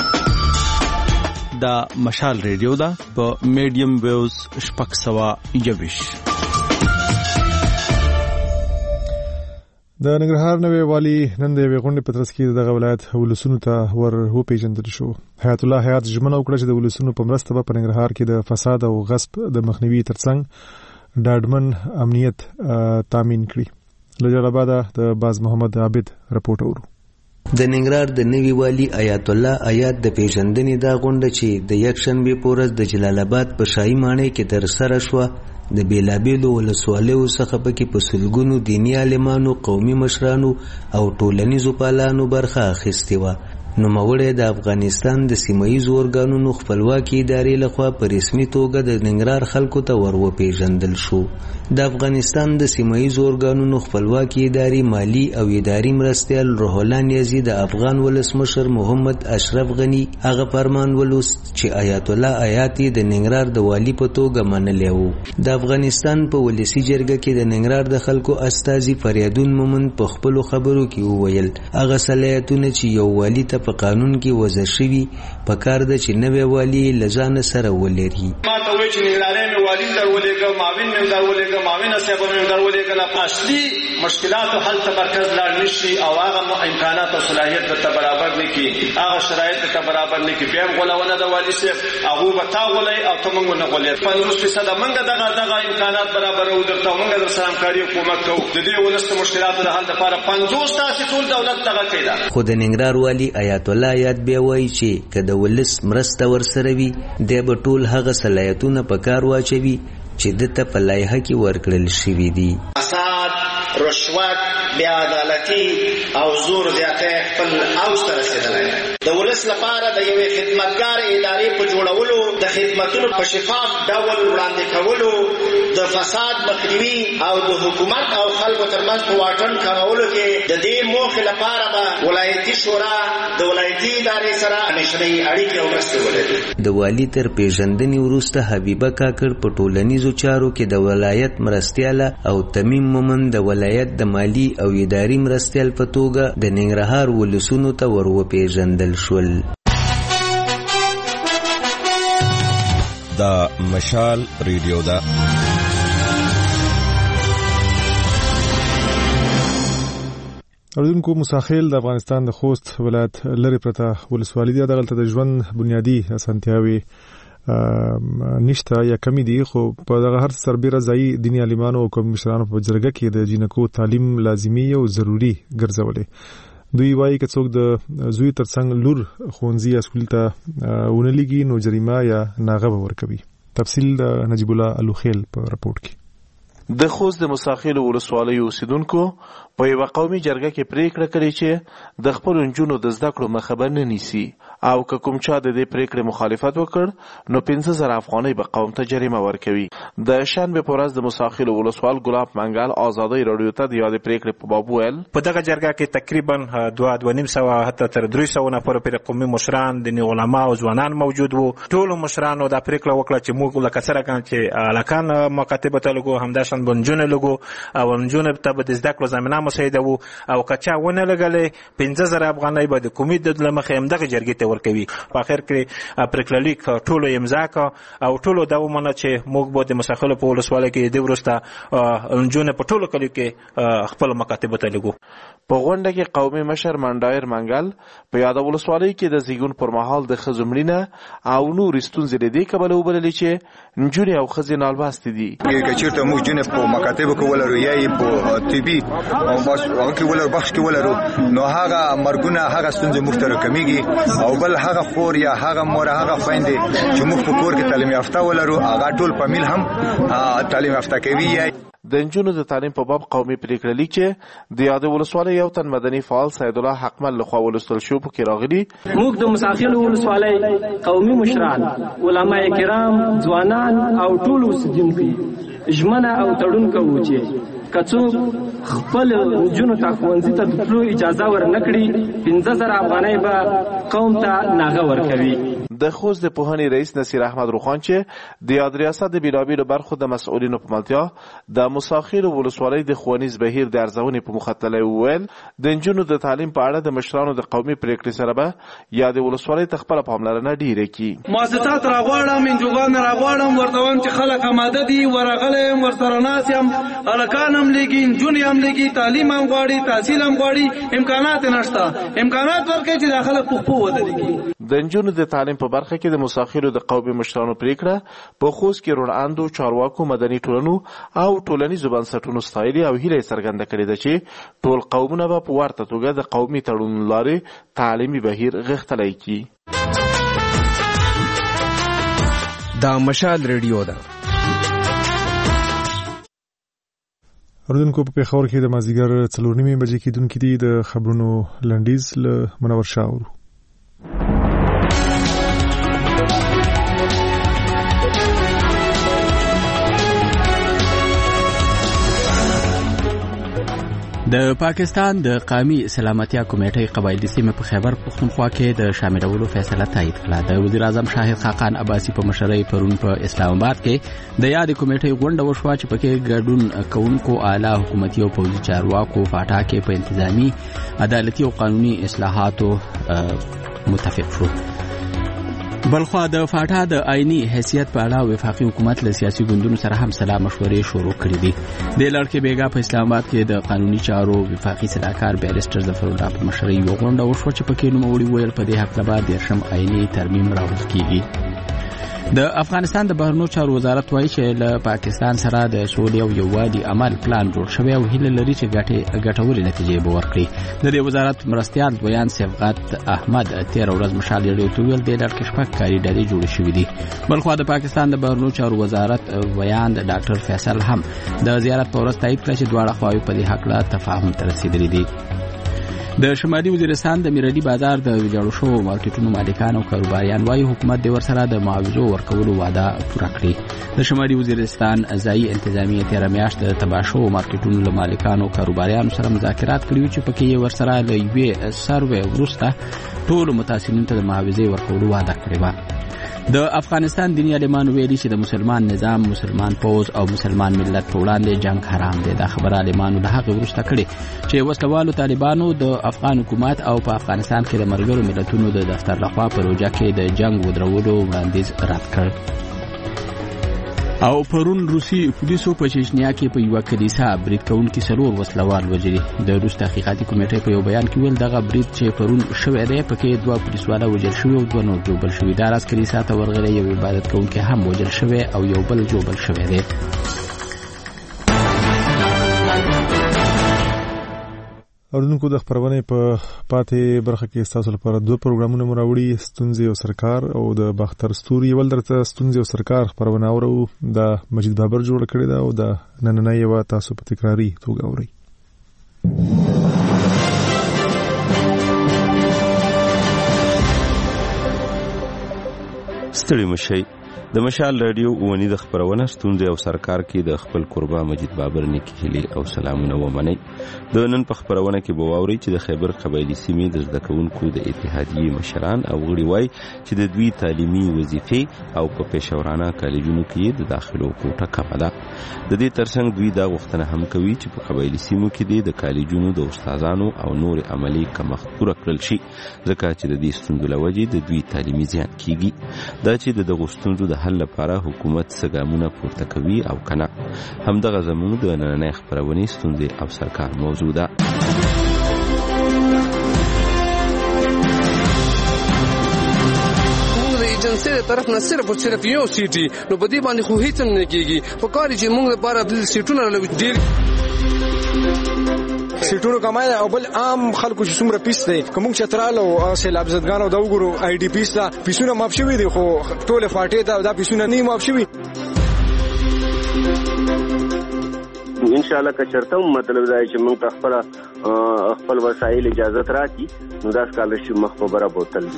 د مشال ریډیو دا په میډیم ویوز شپږ 121 د ننګرهار نوې والی نن د غونډې په ترڅ کې دغه ولایت ولسونو ته ور وپیژندل شو. حیات الله حیات ژمنه وکړه چې د ولسونو په مرسته په ننګرهار کې د فساد او غصب د مخنیوي ترڅنګ ډاډمن امنیت تامین کړي. له جلال آباد د باز محمد عابد رپورټ اورو. د ننګرهار د نوي والی حیات الله حیات د پیژندنې دا غونډه چې د یکشنبه په ورځ د جلال آباد په شاهي ماڼۍ کې ترسره شوه د بیلابیلو ولسوالیو څخه پکې په سلګونو دیني عالمانو قومي مشرانو او ټولنیزو پالانو برخه اخیستې وه. نوموړی د افغانستان د سیمه‌ییزو ارګانونو خپلواکي ادارې لخوا په رسمي توګه د ننګرهار خلکو ته وروپېژندل شو. د افغانستان د سیمه‌ییزو ارګانونو خپلواکي ادارې مالی او اداري مرستیال روح الله نیازي د افغان ولسمشر محمد اشرف غني هغه فرمان ولوست چې آیات الله آیاتي د ننګرهار د والی په توګه منلی و. د افغانستان په ولسی جرګه کې د ننګرهار د خلکو استازي فریدون مومند په خپلو خبرو کې وویل هغه صلاحیتونه چې یو والی ته په قانون کې وضع شوي پکار ده چې نوی والی له ځانه سره ولري. ما ته وایي چې ننګرهار مې والی درولېږه، معاون مې درولېږه، معاونه صاحب مې درولېږه، اصلي مشکلاتو حل ته مرکز لاړ نشي او هغه امکانات او صلاحیت ته برابر نه کړي، هغه شرایط ته برابر نه کړي، بیا هم غولونه د والی صاحب هغه به تا غولي او ته موږ نه غولې 50% موږ دغه امکانات برابرو درته موږ در سره همکاري کومک کوو د دې ولست مشکلاتو د حل لپاره 50 تاسو ټول دولت دغه کړه. خو د ننګرهار والی آیات الله آیات بیا وایي چې که د ولس مرسته ورسره وي دی به ټول هغه صلاحیتونه په کار واچوي چې دته په لایحه کې ورکړل شوي دي. فساد، رشوت، بې عدالتي او زور زیاتی خپل اوج ته رسېدلی. د ولس لپاره د یوې خدمتګار ادارې په جوړولو، د خدمتونو په شفاف ډول وړاندې کولو، د فساد مخنیوي او د حکومت او خلکو ترمنځ په واټن کمولو کې د دې موخې لپاره به ولایتي شورا د ولایتي ادارې سره همیشنۍ اړیکې او مرستې ولري. د والي تر پیژندنې وروسته حبیبه کاکړ په ټولنیزو چارو کې د ولایت مرستیاله او تمیم مومند د ولایت د مالی او اداري مرستیال په توګه د ننګرهار ولسونو ته وروپېژندل شول. دا مشال ریډیو ده. اوریدونکو مساخیل د افغانستان د خوست ولایت لري پرته ولسوالۍ دی. دغلته د ژوند بنیادی اسانتیاوي نشته یا کمی دي، خو په دغه هر سربېره ځایي دیني عالمانو او قومي مشرانو په جرګه کې د جینکو تعلیم لازمي او ضروري ګرځولې. دوی وایي که څوک د زوی ترڅنګ لور ښوونځي یا سکول ته ونه لېږي نو جریمه یا ناغه به ورکوي. تفصیل د نجیب الله الوخیل په راپورټ کې. د خوست د مساخیل ولسوالۍ اوسیدونکو په یوه قومي جرګه کې پریکړه کړې چې د خپلو نجونو د زده کړو مخه به نه نیسي او که کوم چا د دې پریکړې مخالفت وکړ نو 50,000 افغانۍ به قوم ته جریمه ورکوي. د شنبې په ورځ د مساخیل ولسوال ګلاب منګل آزادۍ راډیو ته د یادې پریکړې په باب وویل په دغه جرګه کې تقریبا 2,500 حتی تر 300 نفر پورې قومي مشران، دیني علما او ځوانان موجود وو. ټولو مشرانو دا پریکړه وکړه چې موږ لکه څرنګه چې الکان مکاتبه ته لګو همداشان بنجونه لګو او بنجونه ته به د زده کړو زمينه مساعده وو او کچا ونه لګلې 50,000 افغانۍ به د کومې د لمخې هم دغه جرګې ته ورکوي. په اخر کې پریکړه لیک ټولو امضا کا او ټولو دا ومنه چې موږ به د مساخلو په ولسوالۍ کې د ورسته بنجونه په ټولو کلیو کې خپل مکاتبه ته لګو. په غونډه کې قومي مشر منډایر منګل په یاد ولسوالۍ کې د زیګون پر مهال د خزمړینه او نور ستونزې لدې کبل وبللې چې نجونې او خزې نالواستې دي. که چېرته موږ جنې په مکاتبو کې ولرو یا یې په طبي او هغه کې ولرو بخش کې ولرو نو هغه مرګونه هغه ستونزې موږ ته راکمیږي او بل هغه خور یا هغه مور هغه خویندې چې موږ په کور کې تعلیم یافته ولرو هغه ټول فامیل هم تعلیم یافته کوي. د نجونو د تعلیم په باب قومي پریکړه لیک چې د یاد ولسوالۍ یو تن مدني فعال سید الله حقمل لخوا ولستل شو په کې راغلي. موږ د مساخیل ولسوالۍ قومي مشران، علما کرام، ځوانان او ټول اوسیدونکو ژمنه او تړون کوو چې کڅو خپل نجونو ته ښوونځي ته تلو اجازه ورنکړي 50,000 افغانۍ به قوم ته ناغه ورکوي. د خوست د پوهنې رئیس نصیر احمد روخان چې د یاد ریاست د بیلابیلو برخو د مسؤلینو په ملتیا د مساخیل ولسوالۍ د ښوونیز بهیر د ارزونې په مخاطبه وویل د نجونو د تعلیم په اړه د مشرانو د قومي پریکړې سره به یا د ولسوالۍ ته خپله پاملرنه ډیره کړي. مؤسسات راغواړم، انجوګان راغواړم، ورته وایم چې خلک اماده دي، ورغلی یم، ورسره ناست یم، هلکان هم لېږي، نجونې هم لېږي، تعلیم هم غواړي، تحصیل هم غواړي، امکانات یې نشته. امکانات ورکړئ چې دا خلک په خپو ودرېږي. د نجونو د تعلیم په برخه کې د مساخیلو د قومي مشرانو پریکړه په خوست کې روڼاندو چارواکو، مدني ټولنو او ټولنیزو بنسټونو ستایلې او هیله څرګنده کړې ده چې ټول قومونه به په ورته توګه د قومي تړون لارې تعلیمي بهیر غښتلی کړي. دا مشال ریډیو ده. اوریدونکو په پیښور کې د مازدیګر 4:30 بجې کېدونکې دي د خبرونو لنډیز له منور شاه اورو. د پاکستان د قومي سلامتیا کمیټې قبایلی سیمه په خیبر پختونخوا کې د شاملولو فیصله تایید کړه. د وزیر اعظم شاهد خاقان عباسی په مشرۍ پرون په اسلام آباد کې د یاد کمیټې غونډه وشوه چې پکې ګډون کوونکو اعلی حکومتي او پوځي چارواکو فاټا کې په انتظامی عدالتي او قانوني اصلاحاتو متفق شو. بلخوا د فاټا د آئینی حیثیت په اړه وفاقي حکومت له سیاسي ګوندونو سره هم سلا مشورې شروع کړې دي. د لړکې بیګا په اسلام آباد کې د قانوني چارو وفاقي صلاحکار بیرسټر ظفرالله په مشرۍ یو غونډه وشوه چې پکې نوموړي ویل په دې حق لپاره د شرم آئینی ترمیم راوړل کیږي. د افغانستان د بهرنیو چارو وزارت وایي چې له پاکستان سره د سولې او یووالي عمل پلان جوړ شوی او هیله لري چې ګټورې نتیجې به ورکړي. د دې وزارت مرستیال دویان صبغت احمد 13 ورځ مشال ریډیو ته ویل د لړکې شپږ کاري ډلې جوړې شوې دي. بلخوا د پاکستان د بهرنیو چارو وزارت ویان د ډاکټر فیصل هم د زیارت په ورځ تایید کړ چې دواړه خواوې په دې حق له تفاهم ته رسیدلي دي. د شمالي وزیرستان د میرډي بازار د ویجاړو شوو مارکیټونو مالکان او کاروباریان وايي حکومت د ورسره د معاوضو ورکولو وعده پوره کړې. د شمالي وزیرستان ځایي انتظامیه تیر میاشت د تباه شوو مارکیټونو له مالکانو او کاروباریانو سره مذاکرات کړي چې پکې یې ورسره له یوې سروې وروسته ټول متاثرینو ته د معاوضې ورکولو وعده کړې وه. د افغانستان دیني عالمان ویلي چې د مسلمان نظام، مسلمان پوځ او مسلمان ملت په وړاندې جنگ حرام دی. دا خبره عالمانو له هغې وروسته کړې چې وسلوالو طالبانو د افغان حکومت او په افغانستان کې د ملګرو ملتونو د دفتر لخوا په روجه کې د جنگ ودرولو وړاندیز رد کړ. او پرون روسي پولیسو په چچنیا کې په یو کلیسا برید کوونکي 4 وسلوال وژلي. د روس تحقیقاتي کمیټې په یو بیان کې ویل دغه برید چې پرون شوی دی پکې 2 پولیسوال وژل شوي او 2 نور جوړ شوي. دا راز کلیسا ته ورغلي یو عبادت کوونکی هم وژل شوی او یو بل جوړ شوی دی. اوردونکو د خبرونه په پاتې برخه کې تاسو لپاره 2 پروګرامونه مراوړي، ستونزې او سرکار او د باختر ستوري. ول درته ستونزې او سرکار خبرونه اورو د مجید بابر جوړ کړی دا او د نننۍ یو تاسو په تکراری توګه اوري. ستړي مشي د مشال رادیو ونی د خبرونه ستونزې او سرکار کې د خپل قربا مجید بابر نیکی هلي او سلامونه ومني. د نن په خبرونه کې بووري چې د خیبر قبایلی سیمې د زده کوونکو د اتحادیې مشران او غړي وای چې د دوی تعلیمي وظیفې او په پېښورانه کالجونو کې د داخلو کوټه کمه ده. د دې ترڅنګ دوی دا غوښتنه هم کوي چې په قبایلی سیمو کې د کالجونو د استادانو او نور عملی کمښت پوره کړل شي ځکه چې د دې ستونزو له وجې د دوی تعلیمي زیان کیږي. دا چې د غوښتنو د حل لپاره حکومت څنګه پورته کوي او کنه. همدغه زموږ د نننۍ خبرونې ستونزې او سرکار موضوع ده. ایجنسی د طرف نه صرف یو سیټي نو په دې باندې خو هیڅ نه کیږي. په کار چې موږ لپاره د سیټونو ډیر سیټونو کمای او بل عام خلکو چې څومره پیس دی کوم چې ترالو سیلاب زدګانو دا وګورو آی ډی پیس دا پیسونه ماف شوی دي خو ټوله فاټې دا پیسونه نه ماف شوی. ان شاء الله که چرته مطلب دا چې موږ خپل وسایل اجازه راکړي نو دا سکالرشپ مخبره بوتل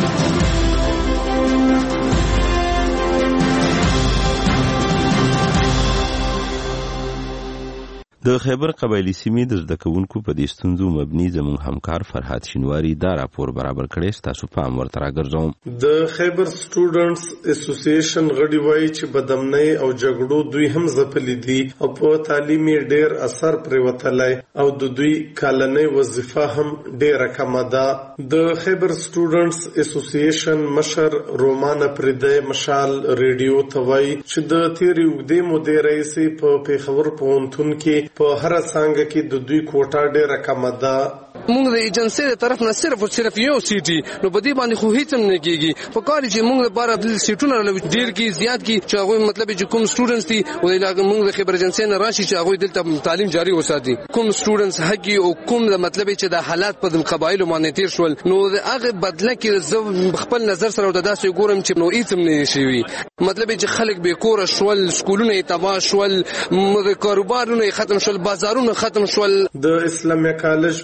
د خیبر قبایلی سیمې د زده کوونکو په دې ستونزو مبني زموږ همکار فرحات شینواری دا راپور برابر کړی. تاسو پام ورته راګرځوم. د خیبر سټوډنټس اسوسییشن غړي وایي چې بدامنۍ او جګړو دوی هم ځپلي دي او په تعلیم ډېر اثر پرې وتلی او د دوی کالنۍ وظیفه هم ډېره کمه ده. د خیبر سټوډنټس اسوسییشن مشر رومان پردی مشال ریډیو ته وایي چې د تیرې اوږدې مودې راهیسې په پېښور پوهنتون کې په هر څنګه کې د دوی کوټه ډېره کمه ده. موږ د ایجنسی د طرف نه صرف یو سیټي نو په دې باندې خو هیڅ نه کیږي. په کار چې موږ لپاره د سیټونو ډیر کې زیات کی چې هغه مطلب چې کوم سټوډنټس دي او موږ د خبر ایجنسی نه راشي چې هغه دلته تعلیم جاری وساتي. کوم سټوډنټس حقي او کوم مطلب چې د حالات په قبایلو باندې تیر شول نو هغه بدله کې خپل نظر سره د داسې ګورم چې نو هیڅ نه شي. مطلب چې خلک به کور شول، سکولونه تباه شول، کاروبارونه ختم شول، بازارونه ختم شول. د اسلامي کالج په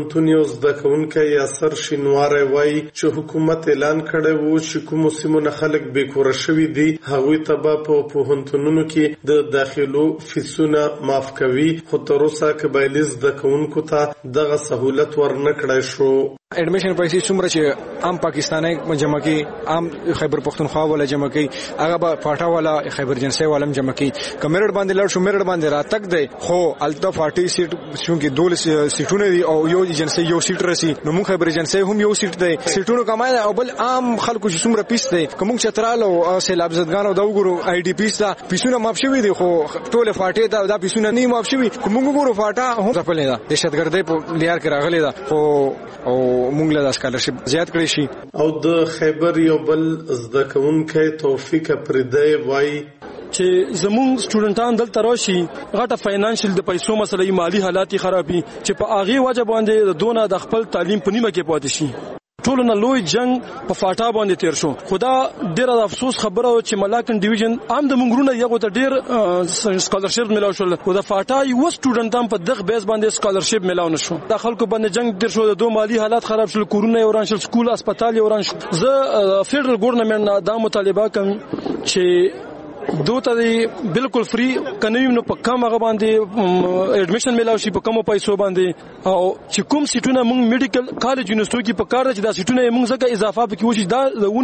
پوهنتون یو زده کوونکی یاسر شینواری وایي چې حکومت اعلان کړی وو چې کومو سیمو نه خلک بېکوره شوي دي هغوی ته به په پوهنتونونو کې د داخلو فیسونه معاف کوي، خو تر اوسه قبایلي زده کوونکو ته دغه سهولت ورنه کړی شو. اډمیشن پیسې څومره چې عام پاکستاني جمع کی، عام خیبر پختونخوا ولا جمع کی، هغه به فاټا ولا خیبر جنسي والم جمع کی. کمیرډ باندې لړ شو میرډ باندې را تک دی، خو الته 40 سیټ شونکي 2 سیټونه دي او یو جنسي یو سیټ رسی، نو موږ خیبر جنسي هم یو سیټ دی سیټونو کمای او بل عام خلکو چې څومره پیس دی کوم چترالو سیلاب زدګانو دا وګورو آی ډی پیس دا پیسونه ماف شوی دي، خو ټوله فاټې دا پیسونه نه ماف شوی، کوم وګورو فاټا هم ځپلې ده دهشتګردۍ په لیار کې راغلي ده، خو او موږ له سکالرشپ زیات کړی شي. او د خیبر یو بل زده کوونکی توفیق پردی وایي چې زموږ سټوډنټان دلته راشي غټه فاینانشل د پیسو مسله مالی حالات خرابي چې په هغه وجه باندې دونه د خپل تعلیم په نیمه کې پاتې شي. ټولو نه لوی جنگ په فاټا باندې تیر شو. خدا ډیره د افسوس خبره او چې ملاکن ډیویژن عام د منګرونه یو ته ډیر سکالرشپ ملاو شو، خو د فاټا یو سټوډنټان په دغه بیس باندې سکالرشپ ملاو نشو. د خلکو باندې جنگ ډیر شو، د دوه مالی حالات خراب شول، کورونه وران شول، سکول هسپتال وران شو. زه فدرال ګورنمنت دا مطالبه کوم چې دوته دی بالکل فری کنویم نو په کم هغه باندې اډمیشن ملاو شي په کمو پیسو باندې، او چې کوم سیټونه موږ میډیکل کالج یونیورسيټي کې په کار چې دا سیټونه موږ زکه اضافه پکې وشي دا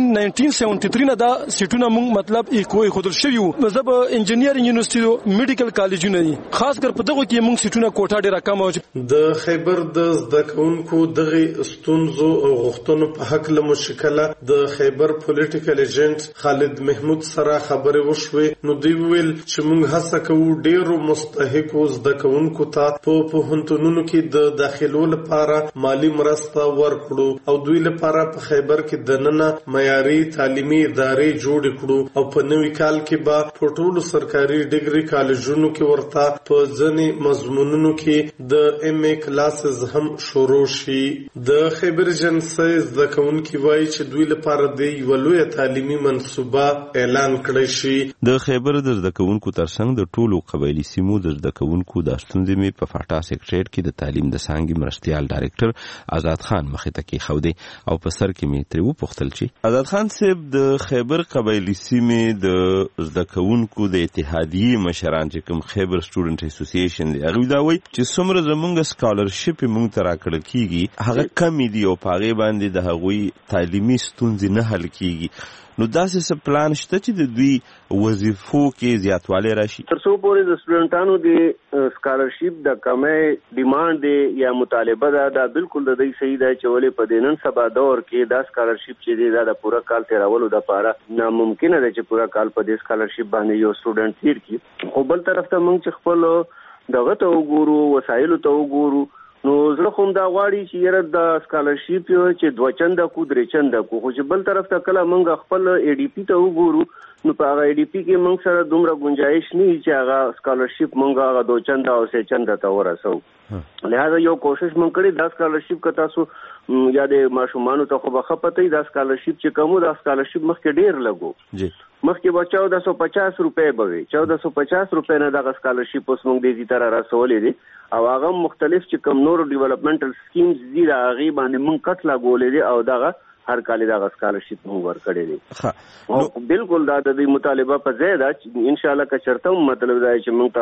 1973 نه دا سیټونه موږ مطلب کوی خودل شوی وو. زه په انجینیرینګ یونیورسيټي میډیکل کالجونه دي خاص کر په دغه کې موږ سیټونه کوټه ډیره کم او د خیبر د زده کوونکو دغه ستونزو او غوښتنو په حق له مشکله د خیبر پولیټیکل ایجنټ خالد محمود سره خبرې وشو. نو دوی ویل چې موږ هڅه کوو ډیرو مستحقو زده کوونکو ته په پوهنتونونو کې د داخلو لپاره مالی مرسته ورکړو او دوی لپاره په خیبر کې دننه معیاري تعلیمي ادارې جوړ کړو او په نوي کال کې به په ټولو سرکاري ډیګري کالجونو کې ورته په ځینې مضمونونو کې د ایم ای کلاسز هم شروع شي. د خیبر جنسي زده کوونکي وایي چې دوی لپاره د یو لوی تعلیمي منصوبه اعلان کړی شي. د خیبر د زده کوونکو ترڅنګ د ټولو قبایلي سیمو د زده کوونکو د ستونزې مې په فاټا سیکریټریټ کې د تعلیم د څانګې مرستیال ډایرکټر آزاد خان مخې ته کېښودی او په سر کې مې ترې وپوښتل چې آزاد خان صاحب د خیبر قبایلي سیمې د زده کوونکو د اتحادیې مشران چې کوم خیبر سټوډنټ اسوسییشن دی هغوی دا وایي چې څومره زموږ سکالرشپ موږ ته راکړل کېږي هغه کمې دي او په هغې باندې د هغوی تعلیمي ستونزې نه حل کېږي. نو داسې څه پلان شته چې د دوی وظیفو کې زیاتوالی راشي؟ تر څو پورې د سټوډنټانو د سکالرشپ د کمې ډیمانډ دی یا مطالبه ده دا بالکل د دې صحیح ده چې ولې په دې نن سبا دور کې دا سکالرشپ چې دی دا د پوره کال تیرولو دپاره ناممکنه ده چې پوره کال په دې سکالرشپ باندې یو سټوډنټ تیر کړي. خو بل طرف ته موږ چې خپل دغه ته وګورو وسایلو ته وګورو نو زه خو دا غواړي چې یره د سکالرشپ چې دوه چنده کو درې چنده کو، خو چې بل طرف ته کله موږ خپل ای ډی پی ته وګورو نو په هغه ای ډی پی کې موږ سره دومره گنجائش نه چې هغه سکالرشپ موږ هغه دوه چنده او سه چنده ته ورسو. لہذا یو کوشش موږ کړی دا سکالرشپ که تاسو یا د ماشومانو ته خو به ښه پته وي دا سکالرشپ چې کوم دا سکالرشپ مخکې ډیر لګو مخکې به 1450 روپۍ به وي 1450 روپۍ نه دغه سکالرشپ اوس موږ دې ته را رسولې دي او هغه مختلف چې کوم نور ډیولپمنټل سکیمز دي د هغې باندې موږ کټ لګولې دي او دغه هر کال دغه سکالرشپ موږ ورکړی دی. او بالکل دا د دې مطالبه په ځای ده چې انشاءالله که چېرته هم مطلب دا چې موږ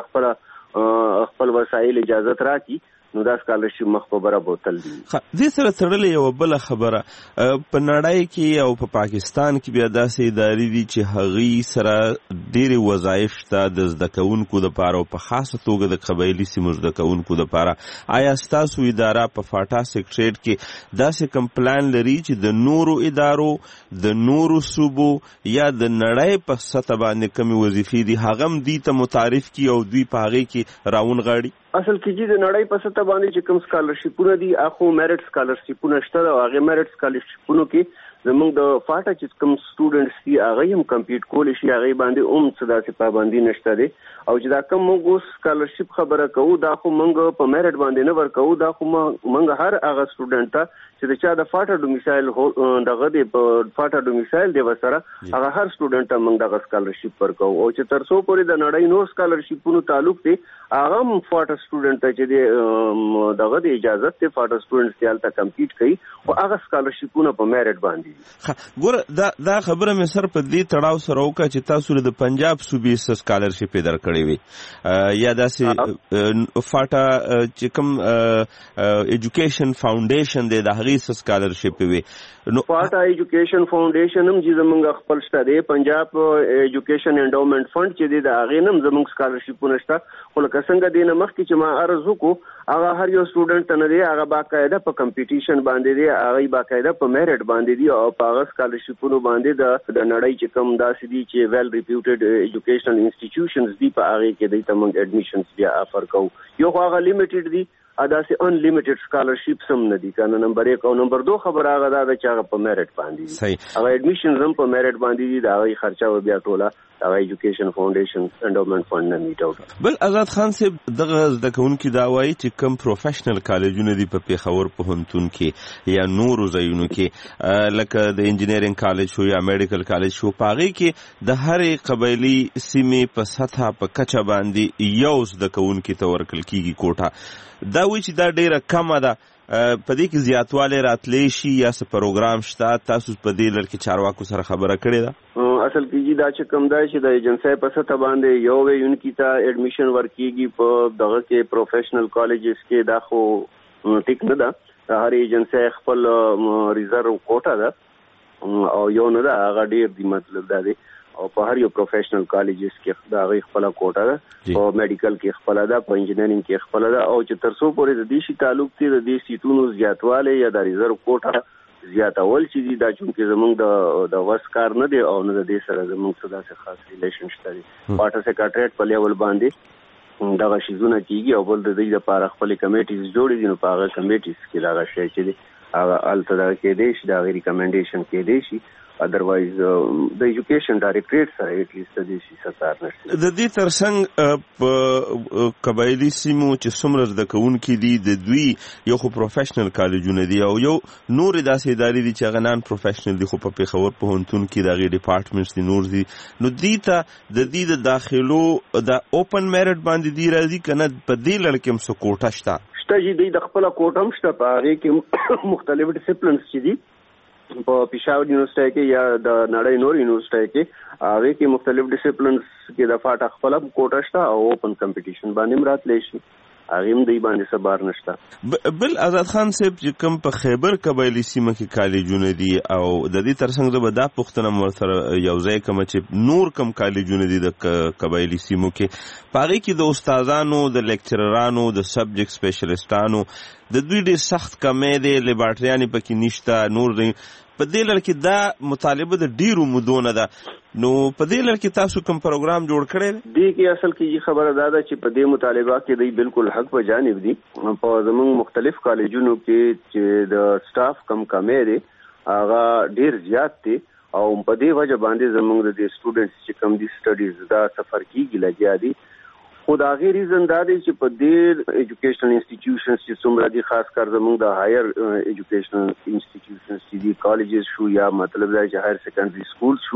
ته خپل وسایل اجازت راکړي نو دا سکالرشپ مخ په بره بوتل دي. دې سره تړلې یوه بله خبره په نړۍ کې او په پاکستان کې بیا داسې ادارې دي چې هغوی سره ډېرې وظایف شته د زده کوونکو دپاره او په خاصه توګه د قبایلي سیمو زده کوونکو دپاره. آیا ستاسو اداره په فاټا سیکریټریټ کې داسې کوم پلان لري چې د نورو ادارو د نورو صوبو یا د نړۍ په سطح باندې کومې وظیفې دي هغه هم دوی ته متعارف کړي او دوی په هغې کې راونغاړي؟ اصل کې چې د نړۍ په سطح باندې چې کوم سکالرشپونه دي اخو میرټ سکالرشپونه شته او هغه میرټ سکالرشپونو کې زمونږ د فاټا چې کوم سټوډنټس دي هغه هم کمپیټ کولی شي، هغه باندې څه داسې پابندي نشته دی. او چې دا کوم موږ اوس سکالرشپ خبره کوو دا خو موږ په میرټ باندې نه ورکوو، دا خو موږ هر هغه سټوډنټ ته چې د چا د فاټا ډومیسایل دغه دی په فاټا ډومیسایل دی وسره هغه هر سټوډنټ ته موږ دغه سکالرشپ ورکوو. او چې تر څو پورې د نړۍ نور سکالرشپونو تعلق دی هغه هم فاټا سټوډنټ ته چې دی دغه دی اجازه ته فاټا سټوډنټس ته هلته کمپیټ کوي او هغه سکالرشپونه په میرټ باندې. ګوره دا خبره مې سر په دې تړاو سره وکړه چې تاسو د پنجاب صوبې سکالرشپ درکړې وي یا داسې فاټا چې کوم ایجوکیشن فاونډیشن دی د هغې سکالرشپ وي. نو فاټا ایجوکیشن فاونډیشن هم چې زمونږ خپل شته دی، پنجاب ایجوکیشن انډومنټ فند چې دی د هغې نه هم زمونږ سکالرشپونه شته. خو لکه څنګه دی نه مخکې چې ما عرض وکړو هغه هر یو سټوډنټ ته نه دی، هغه باقاعده په کمپیټیشن باندې دی، هغه باقاعده په میرټ باندې دی او په هغه سکالرشپونو باندې د نړۍ چې کوم داسې دي چې ویل ریپیوټډ ایجوکیشنل انسټیټیوشنز دي په هغې کې دی ته موږ اډمیشنز بیا افر کوو. یو خو هغه لیمیټډ دي، داسې ان لیمیټډ سکالرشپس هم نه دي کنه. نمبر 1 او نمبر 2 خبره هغه ده چې هغه په میرټ باندې دي، هغه اډمیشنز هم په میرټ باندې دي، د هغې خرچه بیا ټوله هغه ایجوکیشن فاونډیشن انډومنټ فند نه میټ اوټ. بل آزاد خان صاحب دغه زده کوونکي دا وایي چې کوم پروفیشنل کالجونه دي په پېښور پوهنتون کې یا نورو ځایونو کې لکه د انجینرینګ کالج شو یا میډیکل کالج شو، په هغې کې د هرې قبایلي سیمې په سطحه په کچه باندې یو زده کوونکي ته ورکړل کېږي کوټه. دا وایي چې دا ډېره کمه ده، په دې کې زیاتوالی راتلی شي یا څه پروګرام شته؟ تاسو په دې لړ کې چارواکو سره خبره کړې ده؟ اصل کې دا چې کوم دی چې د ایجنسۍ په سطح باندې یو ویونکي ته اډمیشن ورکېږي په دغه کې پروفیشنل کالجز کې، دا خو ټیک نه ده. هر ایجنسۍ خپل ریزرو کوټه ده او یو نه ده، هغه ډېر دی، مطلب دا دی. او په هر یو پروفیشنل کالجز کې دا غي خپل کوټه ده، او میډیکل کې خپل ده، په انجینرینګ کې خپل ده. او چې تر څو پورې د دې شي تعلق دی د دې سیټونو زیاتوالی یا د ریزرو کوټه زیاتول چې دي دا چونکې زمونږ د وس کار نه دی او نه د دې سره زمونږ څه داسې خاص ریلیشن شته دی. پاټه سیکریټریټ په لیول باندې دغه شیزونه کېږي او بل د دې لپاره خپل کمیټیز جوړې دي، نو په هغه کمیټیز کې دغه شی چې دی هغه هلته دغه کېدی شي، د هغې ریکمنډیشن کېدی شي. ادروایز د ایجوکیشن ډایرکټریټ سره ایټلیسټ د دې شي ستار نشي. د دې ترڅنګ په قبایلي سیمو چې څومره زده کوونکي دي د دوی یو خو پروفیشنل کالجونه دي او یو نورې داسې ادارې دي چې هغه نان پروفیشنل دي، خو په پېښور پوهنتون کې د هغې ډپارټمنټس دي نور دي. نو دې ته د دې د داخلو د اوپن میرټ باندې دي راځي که نه په دې لړ کې هم څه کوټه شته؟ شته چې دوی د خپله کوټه هم شته، په هغې کې مختلف ډسپلنس چې دي په پېښور یونیورسټۍ کې یا د نړۍ نور یونیورسټۍ کې هغې کې مختلف ډسپلنس کې د فاټا خپله کوټه شته او اوپن کمپیټیشن باندې هم راتلی شي، هغې هم دوی باندې څه بار نشته. بل آزاد خان صاحب چې کوم په خیبر قبایلي سیمه کې کالجونه دي او د دې ترڅنګ زه به دا پوښتنه م ورسره یو ځای کومه چې نور کوم کالجونه دي د قبایلي سیمو کې، په هغې کې د استادانو د لیکچررانو د سبجیکټ سپیشلیسټانو د دوی ډېر سخت کمی دی، لیبارټریانې پکې نشته، نور دی. په دې لړ کې دا مطالبه د ډیرو مودو نه ده، نو په دې لړ کې تاسو کوم پروګرام جوړ کړی دی؟ دې کې اصل کې خبره دا ده چې په دې مطالبه کې دی بالکل حق په جانب دي. په زموږ مختلف کالجونو کې چې د سټاف کم کمی دی هغه ډیر زیات دی او په دې وجه باندې زموږ د دې سټوډنټس چې کم دي سټډیز دا سفر کېږي لګیا دي. خو د هغې ریزن دا دی چې په دې ایجوکیشنل انسټیټیوشنز چې څومره دي، خاص کر زموږ د هایر ایجوکیشنل انسټیټیوشنز چې دي، کالجز شو یا مطلب دا چې هایر سیکنډري سکول شو،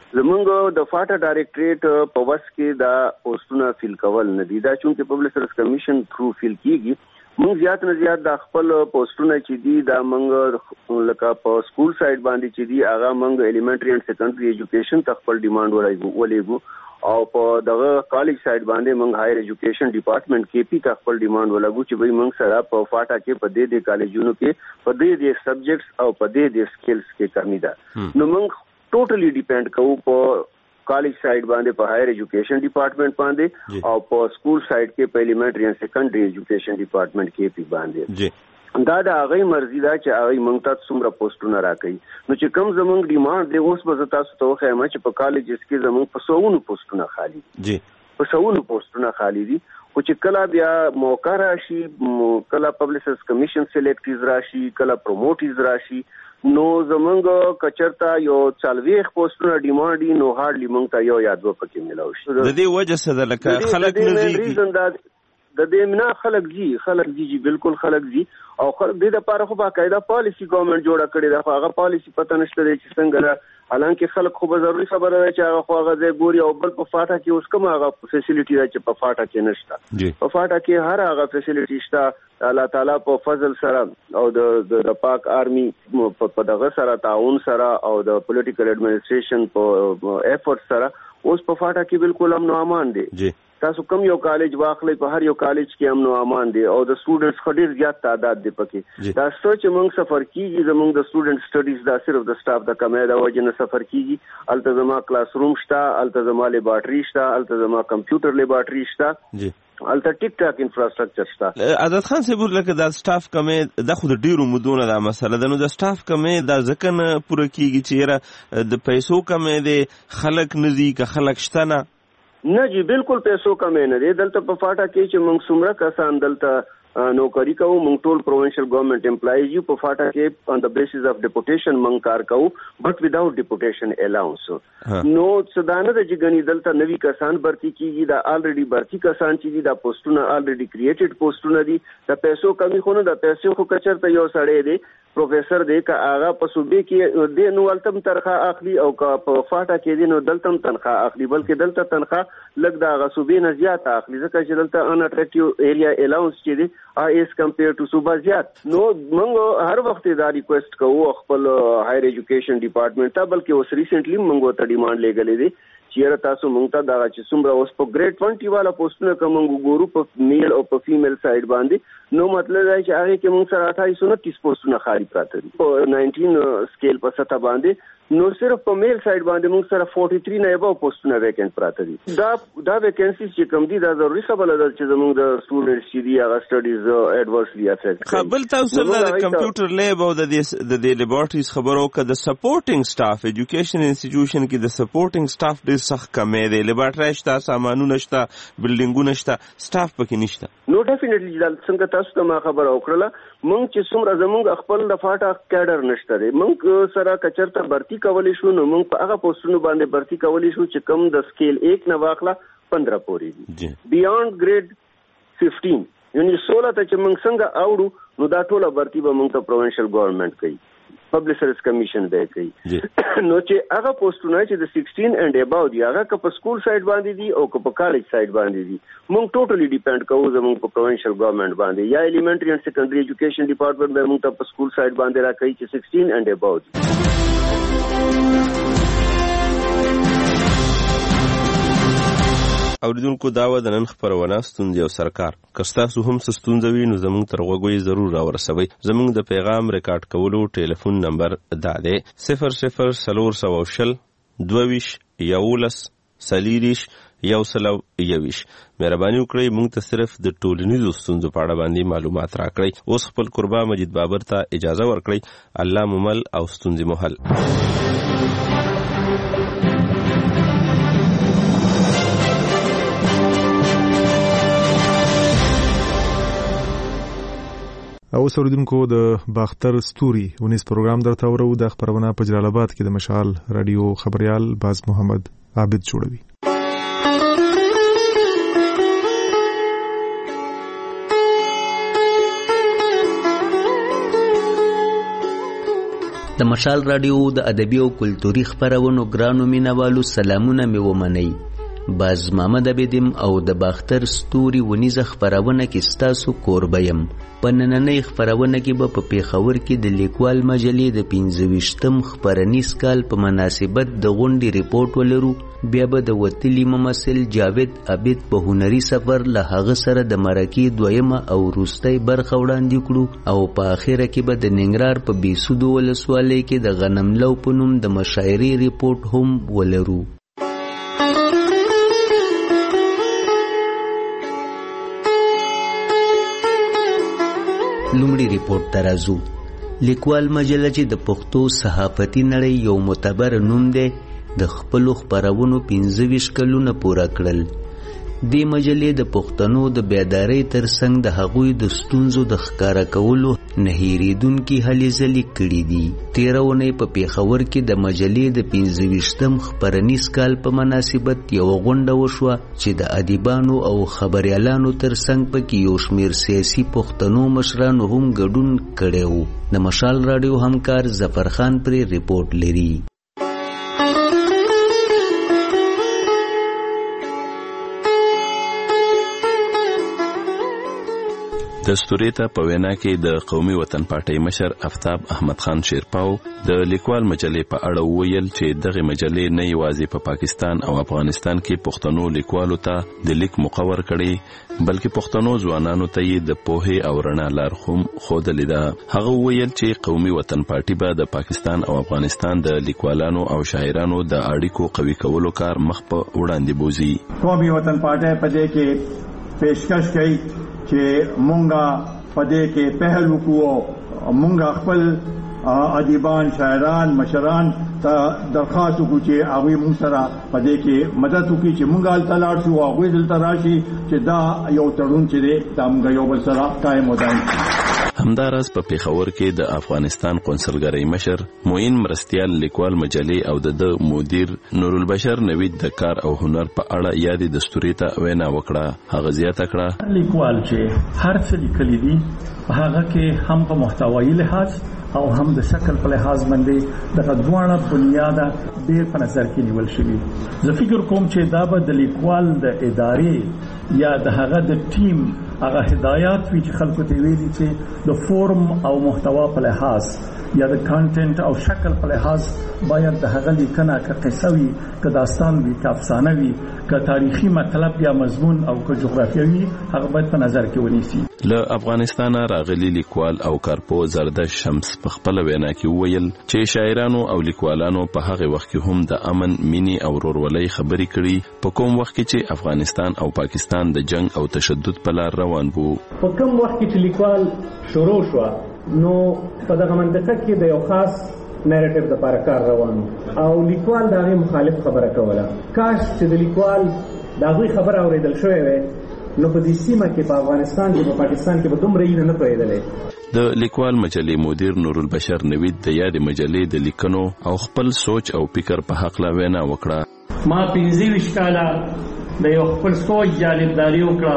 زموږ د فاټا ډایرکټریټ په وس کې دا پوسټونه فیل کول نه دي. دا چونکې پبلک سروس کمیشن تھرو فیل کېږي، موږ زیات نه زیات د خپل پوسټونه چې دي دا موږ لکه په سکول سایډ باندې چې دي هغه موږ ایلیمنټري اینډ سیکنډري ایجوکیشن ته خپل ډیمانډ ولېږو او په دغه کالج سایډ باندې موږ هایر ایجوکیشن ډپارټمنټ کې پی ته خپل ډیمانډ ولګو چې وایي موږ سره په فاټا کې په دې کالجونو کې په دې سبجیکټس او په دې سکلز کې کمی ده. نو موږ ټوټلی ډیپینډ کوو په کالج سایډ باندې په هایر ایجوکیشن ډپارټمنټ باندې او په سکول سایډ کې په ایلیمنټري اینډ سیکنډري ایجوکیشن ډپارټمنټ کې پی باندې. دا د هغې مرضي ده چې هغې موږ ته څومره پوسټونه راکوي. نو چې کوم زموږ ډیمانډ دی اوس به زه تاسو ته وښیم چې په کالجز کې زموږ په سوونو پوسټونه خالي دي، په سوونو پوسټونه خالي دي. خو چې کله بیا موقع راشي، کله پبلک سروس کمیشن سلیکټیز راشي، کله پروموټیز راشي، نو زمونږ کچرتا یو 40 پوسټونه ډیمانډ نو هارډلی مونږ ته یو یا دوه پکې ملاو شي. د دې وجه څه ده لکه خلک نه د دې نه خلک زی بالکل خلک زی او خلک دې لپاره خو باقاعده پالیسی ګورنمنت جوړه کړې ده. خو هغه پالیسی پته نشته چې څنګه حالانکه خلک خو به ضروري خبره ده چې هغه خو هغه ځای ګوري او بل په فاټا کې اوس کوم هغه فیسیلیټي ده چې په فاټا کې نشته. په فاټا کې هر هغه فیسیلیټي شته. الله تعالی په فضل سره او د پاک آرمی په دغه سره تعاون سره او د پولیټیکل ایڈمنسټریشن په ایفورت سره اوس په فاټا کې بالکل امن او امان دی. تاسو کوم یو کالج واخلئ په هر یو کالج کې امن او امان دی او د سټوډنټس خډیر زیات تعداد دی پکې. دا سوچ موږ سفر کیږي زموږ د سټوډنټ سټډیز دا صرف د سټاف د کمې د وجه نه سفر کیږي. التزما کلاس روم شته, التزما لیبارټری شته, التزما کمپیوټر لیبارټری شته, الته ټیک ټاک انفراستراکچر شته. عادت خان صاحب لکه د سټاف کمې د خود ډیرو مودونه دا مسله ده. نو د سټاف کمې دا ځکه نه پوره کیږي چې د پیسو کمې دی خلک نه دي که خلک شته نه نه جی بالکل پیسو کمې نه دی. دلته په فاټا کې چې موږ څومره کسان دلته نوکری کوو موږ ټول پروینشل ګورنمنت امپلایز یو. په فاټا کې آن د بیسس اف ډیپوټیشن موږ کار کوو بٹ وداوت ډیپوټیشن الاونس. نو څدانه د جګنی دلته نوی کسان برتی کیږي. دا الریډي برتی کسان چې دي دا پوسټونه الریډي کریټډ پوسټونه دي. د پیسو کمی خو نه, د پیسو خو کچرته یو سړی دی پروفیسر دی که هغه په صوبې کې دی نو ولتم تنخواه اخلي او که په فاټا کې دی نو دلته هم تنخواه اخلي, بلکې دلته تنخواه لږ د هغه صوبې نه زیاته اخلي ځکه چې دلته ان اټریکټیو ایریا الاونس چې دی ایز کمپیر ټو صوبه زیات. نو موږ هر وخت دا ریکویسټ کوو خپل هایر ایجوکیشن ډپارټمنټ ته, بلکې اوس ریسنټلی موږ ته ډیمانډ لګلې دی چې تاسو مونږ ته دا چې څومره اوس په ګریډ 20 والا پوسټونه کوم ګورو په میل او په فیمیل سایډ باندې. نو مطلب دا چې هغه کې مونږ سره 2829 پوسټونه خالی پراته دي په 19 سکیل په سطح باندې. نو صرف په میل سایډ باندې مونږ سره 43 نه ابو پوسټونه ویکینټ پراته دي. دا ویکینسیز چې کوم دي دا ضروري خبره ده چې زموږ د سټوډنټس چې دي هغه سټډیز ایڈورسلی افیکټ کوي. خپل تاسو د کمپیوټر لیب او د لیبارټریز خبرو کې د سپورټینګ سټاف ایجوکیشن انسټیټیوشن کې د سپورټینګ سټاف ډیر سخت کمې دی. لیبارټری شته, سامانونه شته, بلډینګونه شته, سټاف پکې نشته. نو ډیفینیټلی دا څنګه تاسو ته ما خبره وکړه مونږ چې څومره زمونږ خپل د فاټا کیډر نشته دی. مونږ سره کچرته برتی کولی شو نو مونږ په هغه پوسټونو باندې برتی کولی شو چې کم د سکیل 1 نه واخله 15 پورې دي. بیاند ګریډ 15 یعنی 16 ته چې مونږ څنګه اوړو نو دا ټوله برتی به مونږ ته پروینشل ګورنمنت کوي, پبلشرز کمیشن به کوي. نو چې هغه پوسټونه چې د 16 اینڈ اباو دی هغه که په سکول سایډ باندې دي او که په کالج سایډ باندې دي مونږ ټوټلی ډیپند کوو زموږ په پروینشل ګورنمنت باندې. یا ایلیمنټری اینڈ سیکنډري ایجوکیشن ډپارټمنټ به مونږ ته په سکول سایډ باندې راکوي چې 16 اینڈ اباو دي. اوریدونکو دا و د نن خپرونه ستونزې او سرکار. که ستاسو هم څه ستونزه وي نو زموږ تر غوږو یې ضرور راورسوئ. زموږ د پیغام ریکارډ کولو ټلیفون نمبر دا دی 004020 22 11 40 121. مهرباني وکړئ موږ ته صرف د ټولنیزو ستونزو په اړه باندې معلومات راکړئ. اوس خپل قربا مجید بابر ته اجازه ورکړئ. الله مو مل او ستونزې مو حل. او اوریدونکو د باختر ستوري ونیس پروګرام درته ورو. د خبرونه په جلال آباد کې د مشال رادیو خبريال باز محمد عابد جوړوي. د مشال رادیو د ادبي او کلتوري خبرونو ګرانو مینوالو سلامونه مې ومنئ. باز محمد عابدم او د باختر ستوري ونیزه خبرونه کې ستاسو کوربه یم. په نننۍ خبرونه کې به په پیښور کې د لیکوال مجلې د 25م خبرنیز کال په مناسبت د غونډې ریپورت ولرو. بیا به د وتلي ممثل جاوید عابد په هنري سفر له هغه سره د مرکې دویمه او وروستۍ برخه وړاندې کړو او په اخره کې به د ننګرهار په بیسودو ولسوالۍ کې د غنملو په نوم د مشاعرې ریپورت هم ولرو. لومړی ریپورت ته راځو. لیکوال مجله چې د پښتو صحافتي نړۍ یو معتبر نوم دی د خپلو خپرونو 25 کلونه پوره کړل. دې مجلې د پښتنو د بیدارۍ ترڅنګ د هغوی د ستونزو د ښکارا کولو نه هېرېدونکي هلې ځلې کړي دي. تېره اونۍ په پېښور کې د مجلې د 25م خپرنیز کال په مناسبت یوه غونډه وشوه چې د ادیبانو او خبریالانو ترڅنګ پکې یو شمېر سیاسي پښتنو مشرانو هم ګډون کړی و. د مشال راډیو همکار ظفرخان پرې ریپورټ لري. د ستوري ته په وینا کې د قومي وطن پارټۍ مشر آفتاب احمد خان شیرپاو د لیکوال مجلې په اړه وویل چې دغه مجلې نه یوازې په پاکستان او افغانستان کې پښتنو لیکوالو ته د لیک مقرر کړي بلکې پښتنو ځوانانو ته یې د پوهې او رڼا لار هم ښودلې ده. هغه وویل چې قومي وطن پارټۍ به د پاکستان او افغانستان د لیکوالانو او شاعرانو د اړیکو قوي کولو کار مخ په وړاندې بوزي. قومي وطن پارټۍ په دې کې پیشکش کوي چې مونږه په دې کې پهل وکړو، مونږه خپل ادیبان، شاعران، مشران ته درخواست وکړو چې هغوی مونږ سره په دې کې مدد وکړي چې مونږ هلته لاړ شو، هغوی دلته راشي، چې دا یو تړون چې دی دا مونږ یو بل سره قایم ودان. همداراز په پېښور کې د افغانستان قونسلګرۍ مشر معین مرستیال لیکوال مجلې او د مدیر نورالبشر نوید د کار او هنر په اړه یادې دستوري ته وینا وکړه. هغه زیاته کړه لیکوال چې هر څه لیکلي دي په هغه کې هم په محتوایي لحاظ او هم د شکل په لحاظ باندې دغه دواړه بنیاده ډېر په نظر کې نیول شوي. زه فکر کوم چې دا به د لیکوال د ادارې یا د هغه د ټیم هغه هدایات وي چې خلکو ته ویلي چې د فورم او محتوا په لحاظ یا د کانټنټ او شکل په لحاظ باید د هغه لیکنه که قصه وي، که داستان وي، که افسانه وي، که تاریخي مطلب یا مضمون او که جغرافیوي، هغه باید په نظر کې ونیسي. له افغانستان راغلي لیکوال او کارپو زردش شمس په خپل وینا کې وویل چې شاعرانو او لیکوالانو په هغه وخت کې هم د امن، مینې او ورورولۍ خبرې کړي په کوم وخت کې چې افغانستان او پاکستان د جنگ او تشدد په لار روان وو. په کوم وخت کې چې لیکوال شروع شو نو په دغه منطقه کې د یو خاص نیریټیو د لپاره کار روان او لیکوال د هغې مخالف خبره کوله. کاش چې د لیکوال د هغوی خبره اورېدل شوې وی نو په دې سیمه کې په افغانستان کې په پاکستان کې به دومره هیله نه پوهېدلی. د لیکوال مجلې مدیر نورالبشر نوید د یادې مجلې د لیکنو او خپل سوچ او فکر په هکله وینا وکړه. ما 25 کاله د یو خپل سوچ جانبداري وکړه،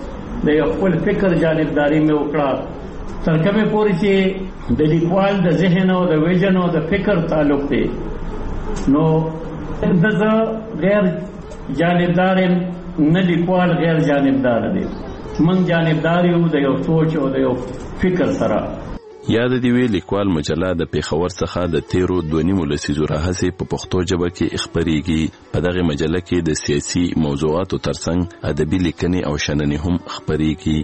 د یو خپل فکر جانبداري مې وکړه، تر کومې پورې چې د لیکوال د ذهن او د ویژن او د فکر تعلق دی نو زه غیر جانبدار نه، لیکوال غیر جانبدار دی. من جانبدار یو د یو سوچ او د یو فکر سره. یاد دی وی لیکوال مجله د پېښور څخه د 13 لسیزو راهیسې په پښتو ژبه کې خپرېږي. په دغه مجله کې د سیاسي موضوعاتو ترڅنګ ادبي لیکنې او شننې هم خپرېږي.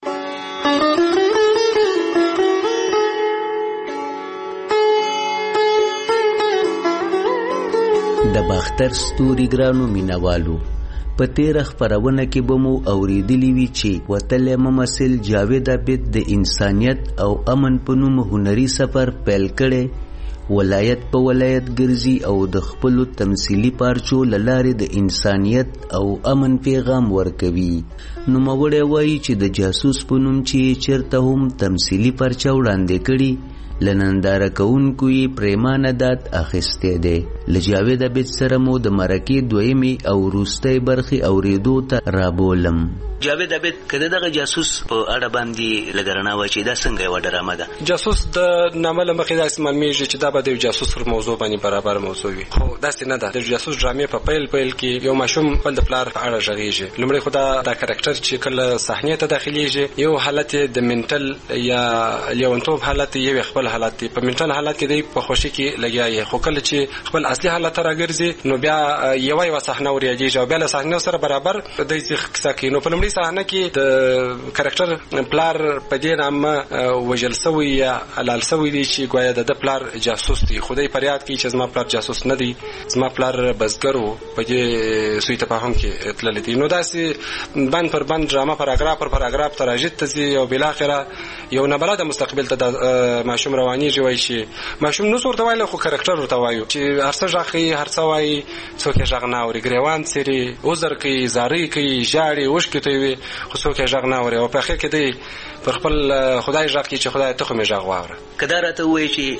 د باختر ستوري ګرانو مینوالو، په تیره خپرونه کې به مو اوریدلی وي چې وتلی ممثل جاوید عابد د انسانیت او امن په نوم هنري سفر پیل کړی، ولایت په ولایت ګرځي او د خپلو تمثیلي پارچو له لارې د انسانیت او امن پیغام ورکوي. نوموړی وایي چې د جاسوس په نوم چې چېرته هم تمثیلي پارچه وړاندې کړي له ننداره کوونکو یې پریمانه داد اخیستی دی. له جاوید عابد سره مو د مرکې دویمې او وروستۍ برخې اورېدو ته رابولم. جاوید عابد که دغه جاسوس په اړه باندې لږ رڼا واچوي، دا څنګه یوه ډرامه ده؟ جاسوس د نامه له مخې داسې معلومیږي چې دا به د یو جاسوس پر موضوع باندې برابر موضوع وي، خو داسې نه ده. د جاسوس ډرامې په پیل کې یو ماشوم خپل د پلار په اړه غږېږي. لومړی خو دا کرکټر چې کله صحنې ته داخلېږي یو حالت د منټل یا لیونتوب حالت، یو خپل حالت دی. په منټل حالت کې دی په خوشي کې لګیا یې، خو کله چې خپل اصلي حالت ته راګرځي نو بیا یوه صحنه ورېږي او بیا له صحنې سره برابر دی کیسه کوي. نو په لومړۍ صحنه کې د کرکټر پلار په دې نامه وژل سوی یا حلال سوی دی چې ګویا د پلار جاسوس دی. خدای فریاد کوي چې زما پلار جاسوس نه دی، زما پلار بزګر و. په دې سوی تفاهم کې تللی دی. نو داسې بند پر بند ډرامه پاراګراف پر پاراګراف تراجید ته ځي او بالاخره یو نابلده مستقبل ته د ماشوم ماشوم روانيږي وای چې ماشوم نو ورته وایي خو کریکټر ورته وایو چې هرڅه ژغي هرڅه وایي څوک یې ژغ نه اوري ګریوان سری عذر کوي زاري کوي ژاړي اوښکې تویوي خو څوک یې ژغ نه اوري او په اخر کې دی پر خپل خدای ژغ کوي چې خدای ته خو مې ژغ واوره. که دا راته ووایي چې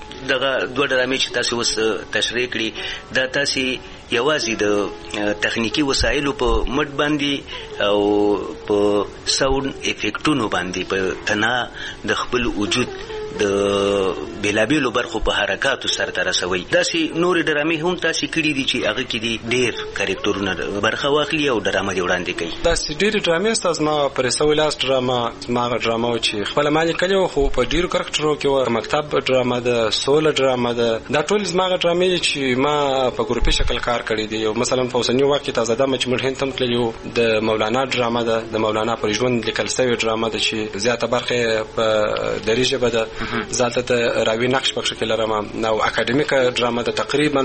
دغه دوه ډرامې چې تاسو اوس تشریح کړي دا تاسې یوازې د تخنیکي وسایلو په مټ باندې او په ساوند افیکټونو باندې په تنا د خپل وجود د بیلابیلو برخو په حرکاتو سره رسوي داسې نورې ډرامې هم تاسې کړي دي چې هغه کې دي ډېر کرکټرونه برخه واخلي او ډرامه دې وړاندې کوي؟ داسې ډېرې ډرامې ستا زما پر سویلاس ډرامه زما هغه ډرامه و چې خپله ما لیکلې وه خو په ډېرو کرکټرو کې وه مکتب ډرامه ده سوله ډرامه ده دا ټولې زما هغه ډرامې دي چې ما په ګروپي شکل کار کړی دی او مثلا په اوسني وخت کې تازه دمه چې موږ هند ته هم تللي وو د مولانا ډرامه ده د مولانا پر ژوند لیکل سوې ډرامه ده چې زیاته برخه په دري ژبه ده ذاته ته راوي نقش پکښ کې لرم نو اکاډمیکه ډرامه ده تقریبا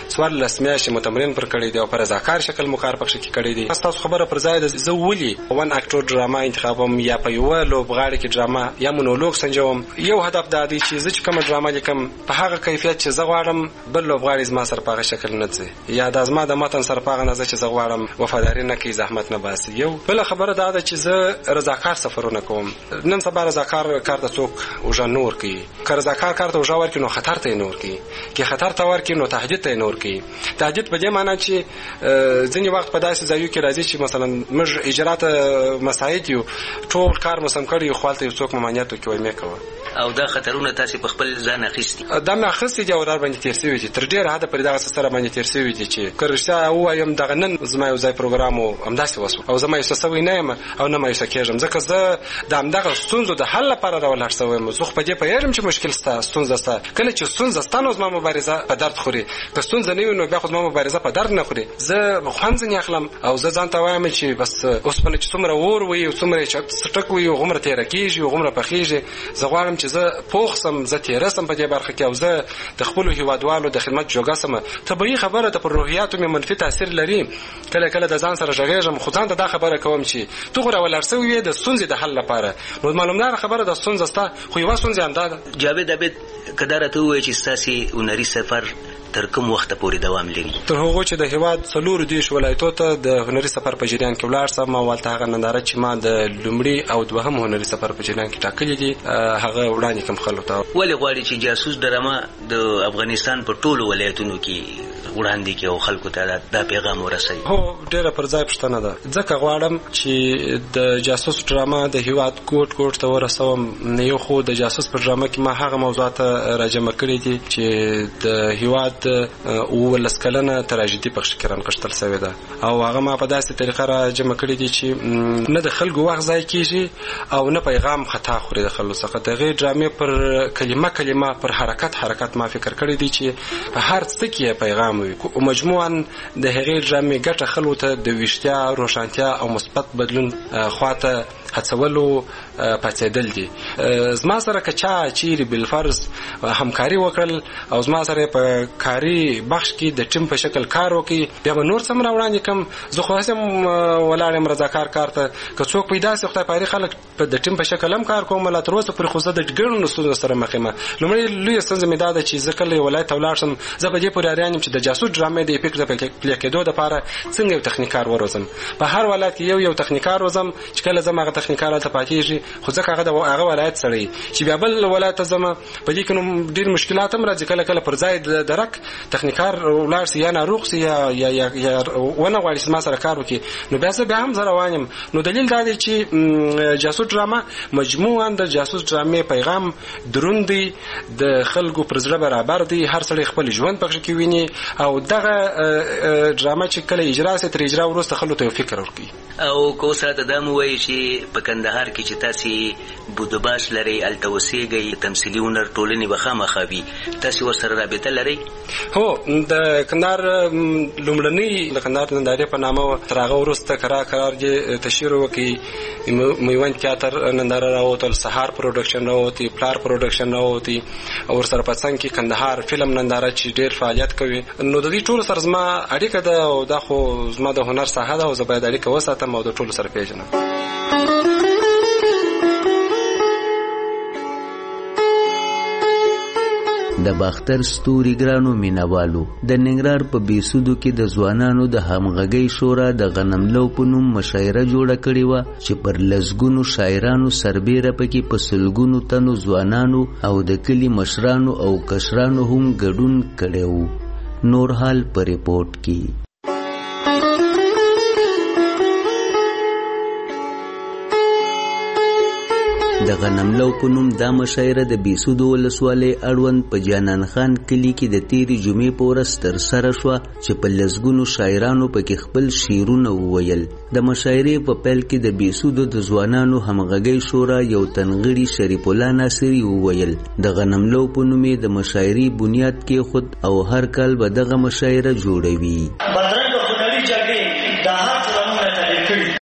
14 میاشتې متمرین پر کړی دی او پر رضاکار شکل مو کار پکښ کې کړی دی. تاسو خبره پر ځای ده زه ولي ون اکټور ډرامه انتخابم یا په یو لوبغاړي کې ډرامه یا مونولوګ سنجوم یو هدف دا دی چې زه چې کوم ډرامه لیکم په هغه کیفیت چې زه غواړم بل لوبغاړي زما سره په هغه شکل نه ځي یا د زما د متن سره په هغه نه چې زه غواړم وفاداري نه کوي زحمت نه باسي. یو بل خبره دا ده چې زه رضاکار سفرونه کوم نن سبا رضاکار کار ته څوک وژن نور کوي که رضاکار کار ته وژن ورکړي نو خطر ته نور کوي که خطر ته ورکړي نو تهدید ته نور کوي. تهدید په دې معنی چې ځینې وخت په داسې ځایو کې راځي چې مثلا موږ اجرات مساعد یو ټول کار مو سم کړی خو هلته څوک ممانعت وکړي وایي مې کوه او دا خطرونه تاسې په خپل ځان اخیستي دا مې اخیستي دي او را باندې تېر شوي دي تر ډېره حده پورې دغه څه سره باندې تېر شوي دي چې که رښتیا ووایم دغه نن زما یو ځای پروګرام و همداسې وسو او زه مایوسه سوی نه یم او نه مایوسه کېږم ځکه زه د همدغه ستونزو د حل لپاره راولاړ سوی یم. زه خو په دې پوهېږم چې مشکل سته ستونزه سته کله چې ستونزه سته نو زما مبارزه په درد خوري که ستونزه نه وي نو بیا خو زما مبارزه په درد نه خوري. زه خوند ځینې اخلم او زه ځان ته وایم چې بس اوسپنه چې څومره اور وي څومره یې څټک وي هغومره تېره کېږي هغومره پخېږي. زه غواړم چې زه پوخ سم زه تېره سم په دې برخه کې او زه د خپلو هیوادوالو د خدمت جوګه سم. طبیعي خبره ده پر روحیاتو مې منفي تاثیر لري کله کله د ځان سره غږېږم خو ځان ته دا خبره کوم چې ته خو راولاړ سوی یې د ستونزې د حل لپاره نو معلومداره خبره د ستونزه سته خو یوه ستونزه همدا ده. جاوید عبید که دا راته ووایي چې ستاسې هنري سفر تر کوم وخت پورې دوام لري؟ تر هغو چې د هیواد 14 ولایتو ته د هنري سفر په جریان کې ولاړ سم او هلته هغه ننداره چې ما د لومړي او دوهم هنري سفر په جریان کې ټاکلي دي هغه وړاندې کوم خلکو ته. ولې غواړي چې جاسوس ډرامه د افغانستان په ټولو ولایتونو کې وړاندې کړي او خلکو ته دا پیغام ورسوي؟ هو ډېره پر ځای پوښتنه ده ځکه غواړم چې د جاسوس ډرامه د هیواد ګوټ ګوټ ته ورسوم. یو خو د جاسوس په ډرامه کې ما هغه موضوعات راجمع کړي دي چې د هیواد 19 کلنه تراژیدي پکښ کې رانغښتل سوې ده او هغه ما په داسې طریقه راجمع کړي دي چې نه د خلکو وخت ضایع کېږي او نه پیغام خطا خوري د خلکو څخه. د هغې ډرامې پر کلمه پر حرکت ما فکر کړی دی چې په هر څه کې پیغام وي او مجموعاً د هغې ډرامې ګټه خلکو ته د ویښتیا روښانتیا او مثبت بدلون خواته هڅولو پاتېدل دي. زما سره که چا چیرې بالفرض همکاري وکړل او زما سره په کاري بخش کې د ټیم په شکل کار وکړي بیا به نور څومره وړاندې کړم. زه خو هسې ولاړ یم رضاکار کار ته که څوک پیدا سي خدای پاري خلک د ټیم په شکل هم کار کوم لا تر اوسه پورې خو زه د ګڼو ستونزو سره مخ یم. لومړی لویه ستونزه مې دا ده چې زه کله ولایت ته ولاړ شم زه په دې پورې اریان یم چې د جاسوس ډرامې د افیکټ د پلې کېدو دپاره څنګه یو تخنیکار وروزم. په هر ولایت کې یو تخنیکار روزم چې کله زما هغه تخنیکار هلته پاتېږي خو ځکه هغه ولایت سړی چې بیا بل ولایت ته ځم په دې کې نو ډېر مشکلات هم راځي. کله پر ځای درک تخنیکار ولاړ سي یا ناروغ سي یا ونه غواړي چې ما سره کار وکړي نو بیا هم زه روان یم. نو دلیل دا دی چې جاسوس ډرامه مجموعاً د جاسوس ډرامې پیغام دروند دی د خلکو پر زړه برابر دی هر سړی خپل ژوند پکښ کې ویني او دغه ډرامه چې کله اجرا سي تر اجرا وروسته خلکو ته یو فکر ورکوي. او که اوس راته دا مو وایي چې په کندهار کې چې تاسې بودباش لرئ هلته اوسېږئ تمثیلي هنر ټولنې به خامخا وي تاسې ورسره رابطه لرئ؟ هو د کندهار لومړنۍ د کندهار نندارې په نامه تر هغه وروسته قرار دې تشهیر وکړي میوند تیاتر ننداره راوتل سهار پروډکشن راوتي پلار پروډکشن راوتي او ورسره په څنګ کې کندهار فلم ننداره چې ډېر فعالیت کوي. نو د دې ټولو سره زما اړیکه ده او دا خو زما د هنر ساحه ده او زه باید اړیکه وساتم او د ټولو سره پیژنم. د باختر ستوري ګرانو مینوالو د ننګرهار په بیسودو کې د ځوانانو د همغږۍ شورا د غنملو په نوم مشاعره جوړه کړې وه چې پر لسګونو شاعرانو سربیره پکې په سلګونو تنو ځوانانو او د کلي مشرانو او کشرانو هم ګډون کړی و. نور حال په ریپورټ کې. د غنملو په نوم دا مشاعره د بیسودو ولسوالۍ اړوند په جانان خان کلي کې د تیرې جمعې په ورځ ترسره شوه چې په لسګونو شاعرانو پکې خپل شعرونه وویل. د مشاعرې په پیل کې د بیسودو د ځوانانو همغږۍ شورا یو تنغړي شریف الله ناصري وویل د غنملو په نوم د مشاعرې بنیاد کې خود او هر کال به دغه مشاعره جوړوي.